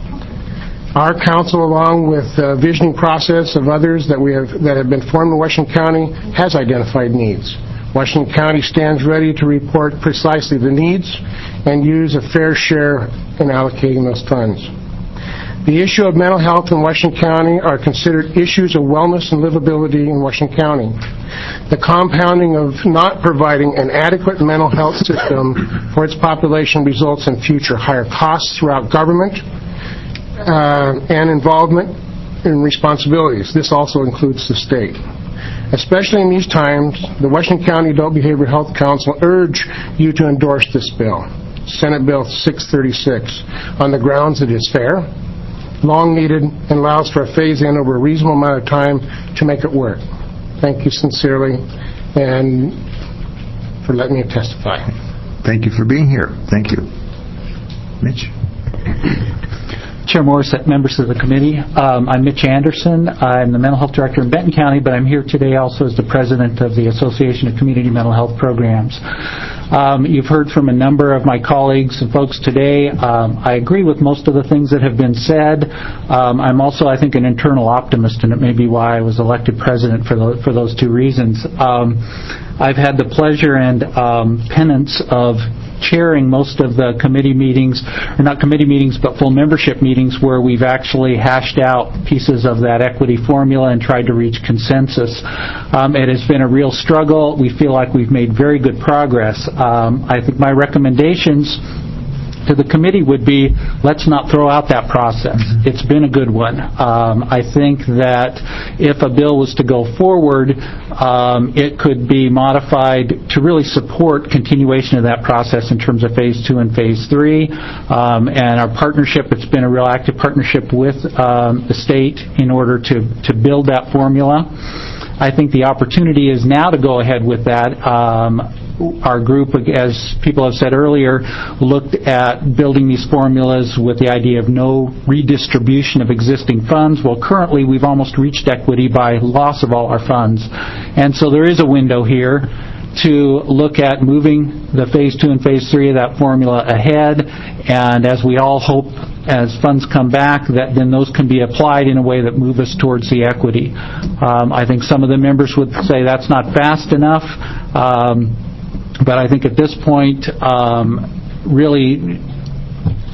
Our council, along with the visioning process of others that we have that have been formed in Washington County, has identified needs. Washington County stands ready to report precisely the needs and use a fair share in allocating those funds. The issue of mental health in Washington County are considered issues of wellness and livability in Washington County. The compounding of not providing an adequate mental health system for its population results in future higher costs throughout government uh, and involvement in responsibilities. This also includes the state. Especially in these times, the Washington County Adult Behavioral Health Council urge you to endorse this bill, Senate Bill six thirty-six, on the grounds it is fair, long needed, and allows for a phase-in over a reasonable amount of time to make it work. Thank you sincerely, and for letting me testify. Thank you for being here. Thank you. Mitch? Chair Morissette, members of the committee. Um, I'm Mitch Anderson. I'm the mental health director in Benton County, but I'm here today also as the president of the Association of Community Mental Health Programs. Um, you've heard from a number of my colleagues and folks today. Um, I agree with most of the things that have been said. Um, I'm also, I think, an internal optimist, and it may be why I was elected president for, the, for those two reasons. Um, I've had the pleasure and um, penance of chairing most of the committee meetings, or not committee meetings, but full membership meetings where we've actually hashed out pieces of that equity formula and tried to reach consensus. Um, it has been a real struggle. We feel like we've made very good progress. Um, I think my recommendations to the committee would be, let's not throw out that process. It's been a good one. Um, I think that if a bill was to go forward, um, it could be modified to really support continuation of that process in terms of phase two and phase three. Um, and our partnership, it's been a real active partnership with um, the state in order to, to build that formula. I think the opportunity is now to go ahead with that. Um, Our group, as people have said earlier, looked at building these formulas with the idea of no redistribution of existing funds. Well, currently we've almost reached equity by loss of all our funds. And so there is a window here to look at moving the phase two and phase three of that formula ahead. And as we all hope, as funds come back, that then those can be applied in a way that move us towards the equity. Um, I think some of the members would say that's not fast enough. Um, But I think at this point, um, really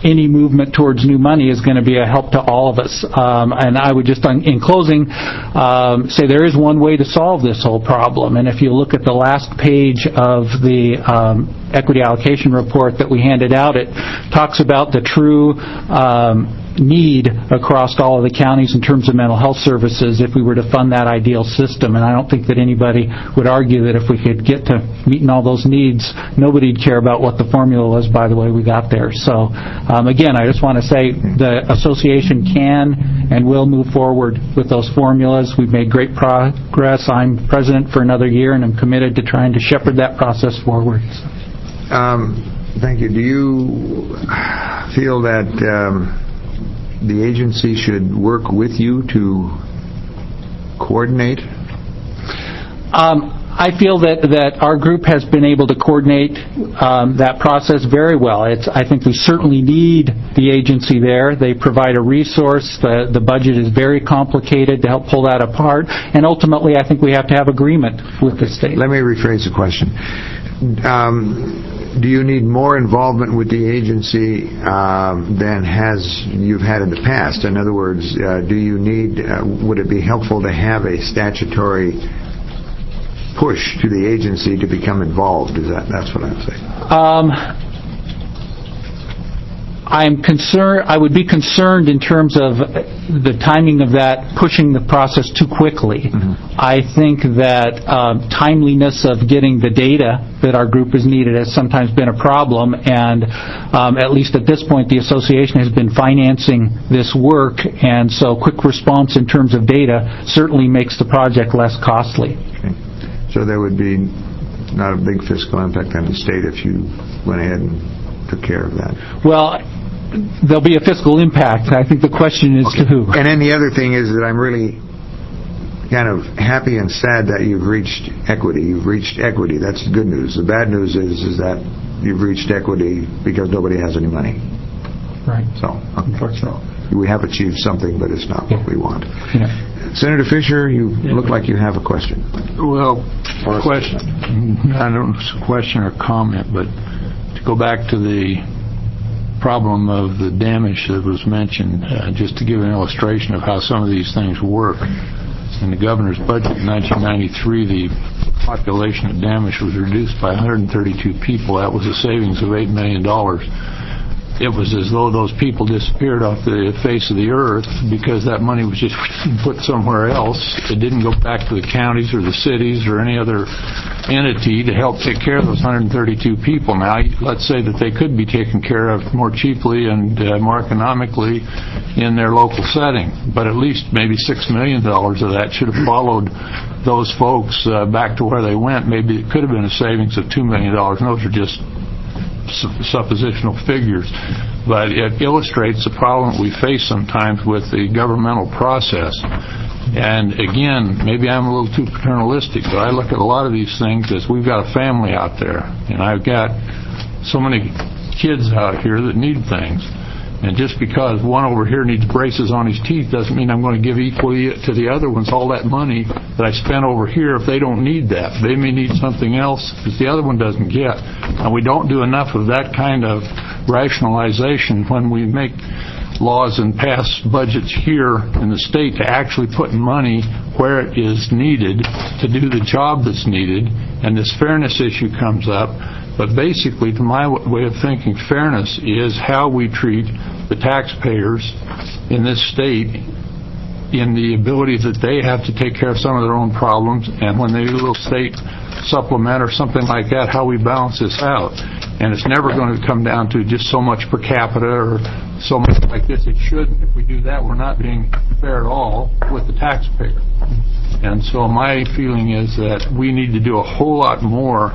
any movement towards new money is going to be a help to all of us. Um, and I would just, in closing, um, say there is one way to solve this whole problem. And if you look at the last page of the um, equity allocation report that we handed out, it talks about the true um, need across all of the counties in terms of mental health services if we were to fund that ideal system. And I don't think that anybody would argue that if we could get to meeting all those needs, nobody'd care about what the formula was by the way we got there. So um, again, I just want to say the association can and will move forward with those formulas. We've made great progress. I'm president for another year, and I'm committed to trying to shepherd that process forward. Um, thank you. Do you feel that um, the agency should work with you to coordinate? Um, I feel that, that our group has been able to coordinate um, that process very well. It's, I think we certainly need the agency there. They provide a resource. The, the budget is very complicated to help pull that apart. And ultimately, I think we have to have agreement with the state. Let me rephrase the question. Um, do you need more involvement with the agency um, than has you've had in the past? In other words, uh, do you need? Uh, would it be helpful to have a statutory push to the agency to become involved? Is that that's what I'm saying? Um, I'm concerned. I would be concerned in terms of the timing of that, pushing the process too quickly. Mm-hmm. I think that um, timeliness of getting the data that our group has needed has sometimes been a problem, and um, at least at this point, the association has been financing this work, and so quick response in terms of data certainly makes the project less costly. Okay. So there would be not a big fiscal impact on the state if you went ahead and took care of that. Well, there'll be a fiscal impact. I think the question is okay. to who. And then the other thing is that I'm really kind of happy and sad that you've reached equity. You've reached equity. That's the good news. The bad news is is that you've reached equity because nobody has any money. Right. So, unfortunately, so we have achieved something, but it's not yeah. what we want. Yeah. Senator Fisher, you yeah. look like you have a question. Well, question. I don't know if it's a question or comment, but to go back to the problem of the damage that was mentioned, uh, just to give an illustration of how some of these things work. In the governor's budget in nineteen ninety-three, the population of damage was reduced by one hundred thirty-two people. That was a savings of eight million dollars. It was as though those people disappeared off the face of the earth because that money was just put somewhere else. It didn't go back to the counties or the cities or any other entity to help take care of those one hundred thirty-two people. Now, let's say that they could be taken care of more cheaply and uh, more economically in their local setting, but at least maybe six million dollars of that should have followed those folks uh, back to where they went. Maybe it could have been a savings of two million dollars, and those are just suppositional figures, but it illustrates the problem we face sometimes with the governmental process. And again, maybe I'm a little too paternalistic, but I look at a lot of these things as we've got a family out there, and I've got so many kids out here that need things. And just because one over here needs braces on his teeth doesn't mean I'm going to give equally to the other ones all that money that I spent over here if they don't need that. They may need something else that the other one doesn't get. And we don't do enough of that kind of rationalization when we make laws and pass budgets here in the state to actually put money where it is needed to do the job that's needed. And this fairness issue comes up. But basically, to my way of thinking, fairness is how we treat the taxpayers in this state in the ability that they have to take care of some of their own problems, and when they do a little state supplement or something like that, how we balance this out. And it's never going to come down to just so much per capita or so much like this. It shouldn't. If we do that, we're not being fair at all with the taxpayer. And so my feeling is that we need to do a whole lot more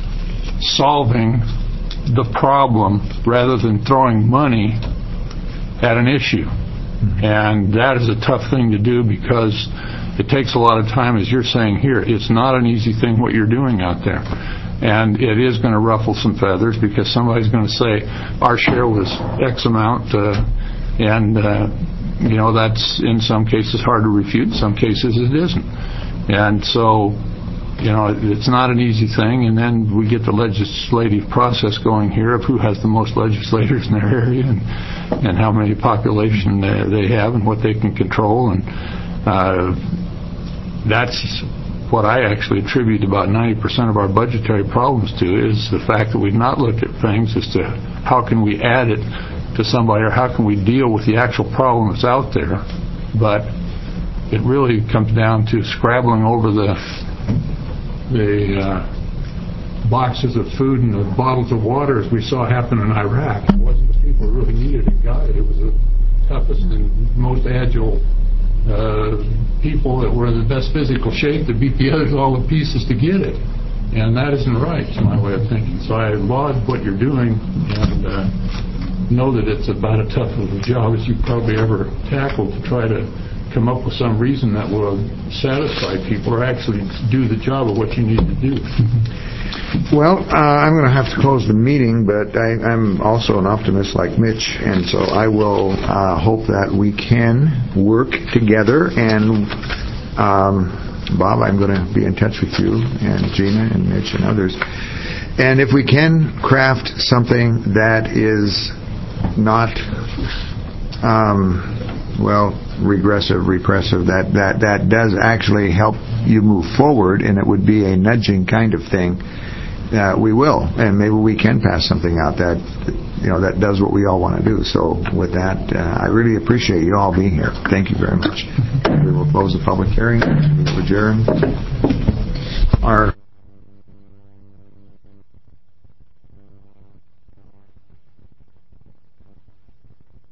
solving the problem rather than throwing money at an issue. And that is a tough thing to do because it takes a lot of time, as you're saying here. It's not an easy thing what you're doing out there. And it is going to ruffle some feathers because somebody's going to say, our share was X amount, uh, and, uh, you know, that's in some cases hard to refute, in some cases it isn't. And so you know, it's not an easy thing, and then we get the legislative process going here of who has the most legislators in their area and, and how many population they have and what they can control, and uh, that's what I actually attribute about ninety percent of our budgetary problems to, is the fact that we've not looked at things as to how can we add it to somebody, or how can we deal with the actual problem that's out there. But it really comes down to scrabbling over the the uh, boxes of food and the bottles of water, as we saw happen in Iraq. It wasn't the people who really needed it got it. It was the toughest and most agile uh, people that were in the best physical shape that beat the others all the pieces to get it. And that isn't right, to my way of thinking. So I laud what you're doing, and uh, know that it's about as tough of a job as you've probably ever tackled to try to come up with some reason that will satisfy people or actually do the job of what you need to do. Well, uh, I'm going to have to close the meeting, but I, I'm also an optimist like Mitch, and so I will uh, hope that we can work together. And um, Bob, I'm going to be in touch with you, and Gina, and Mitch, and others. And if we can craft something that is not, um, well, regressive, repressive, that, that, that does actually help you move forward, and it would be a nudging kind of thing, uh, we will. And maybe we can pass something out that, you know, that does what we all want to do. So with that, uh, I really appreciate you all being here. Thank you very much. We will close the public hearing. We will adjourn our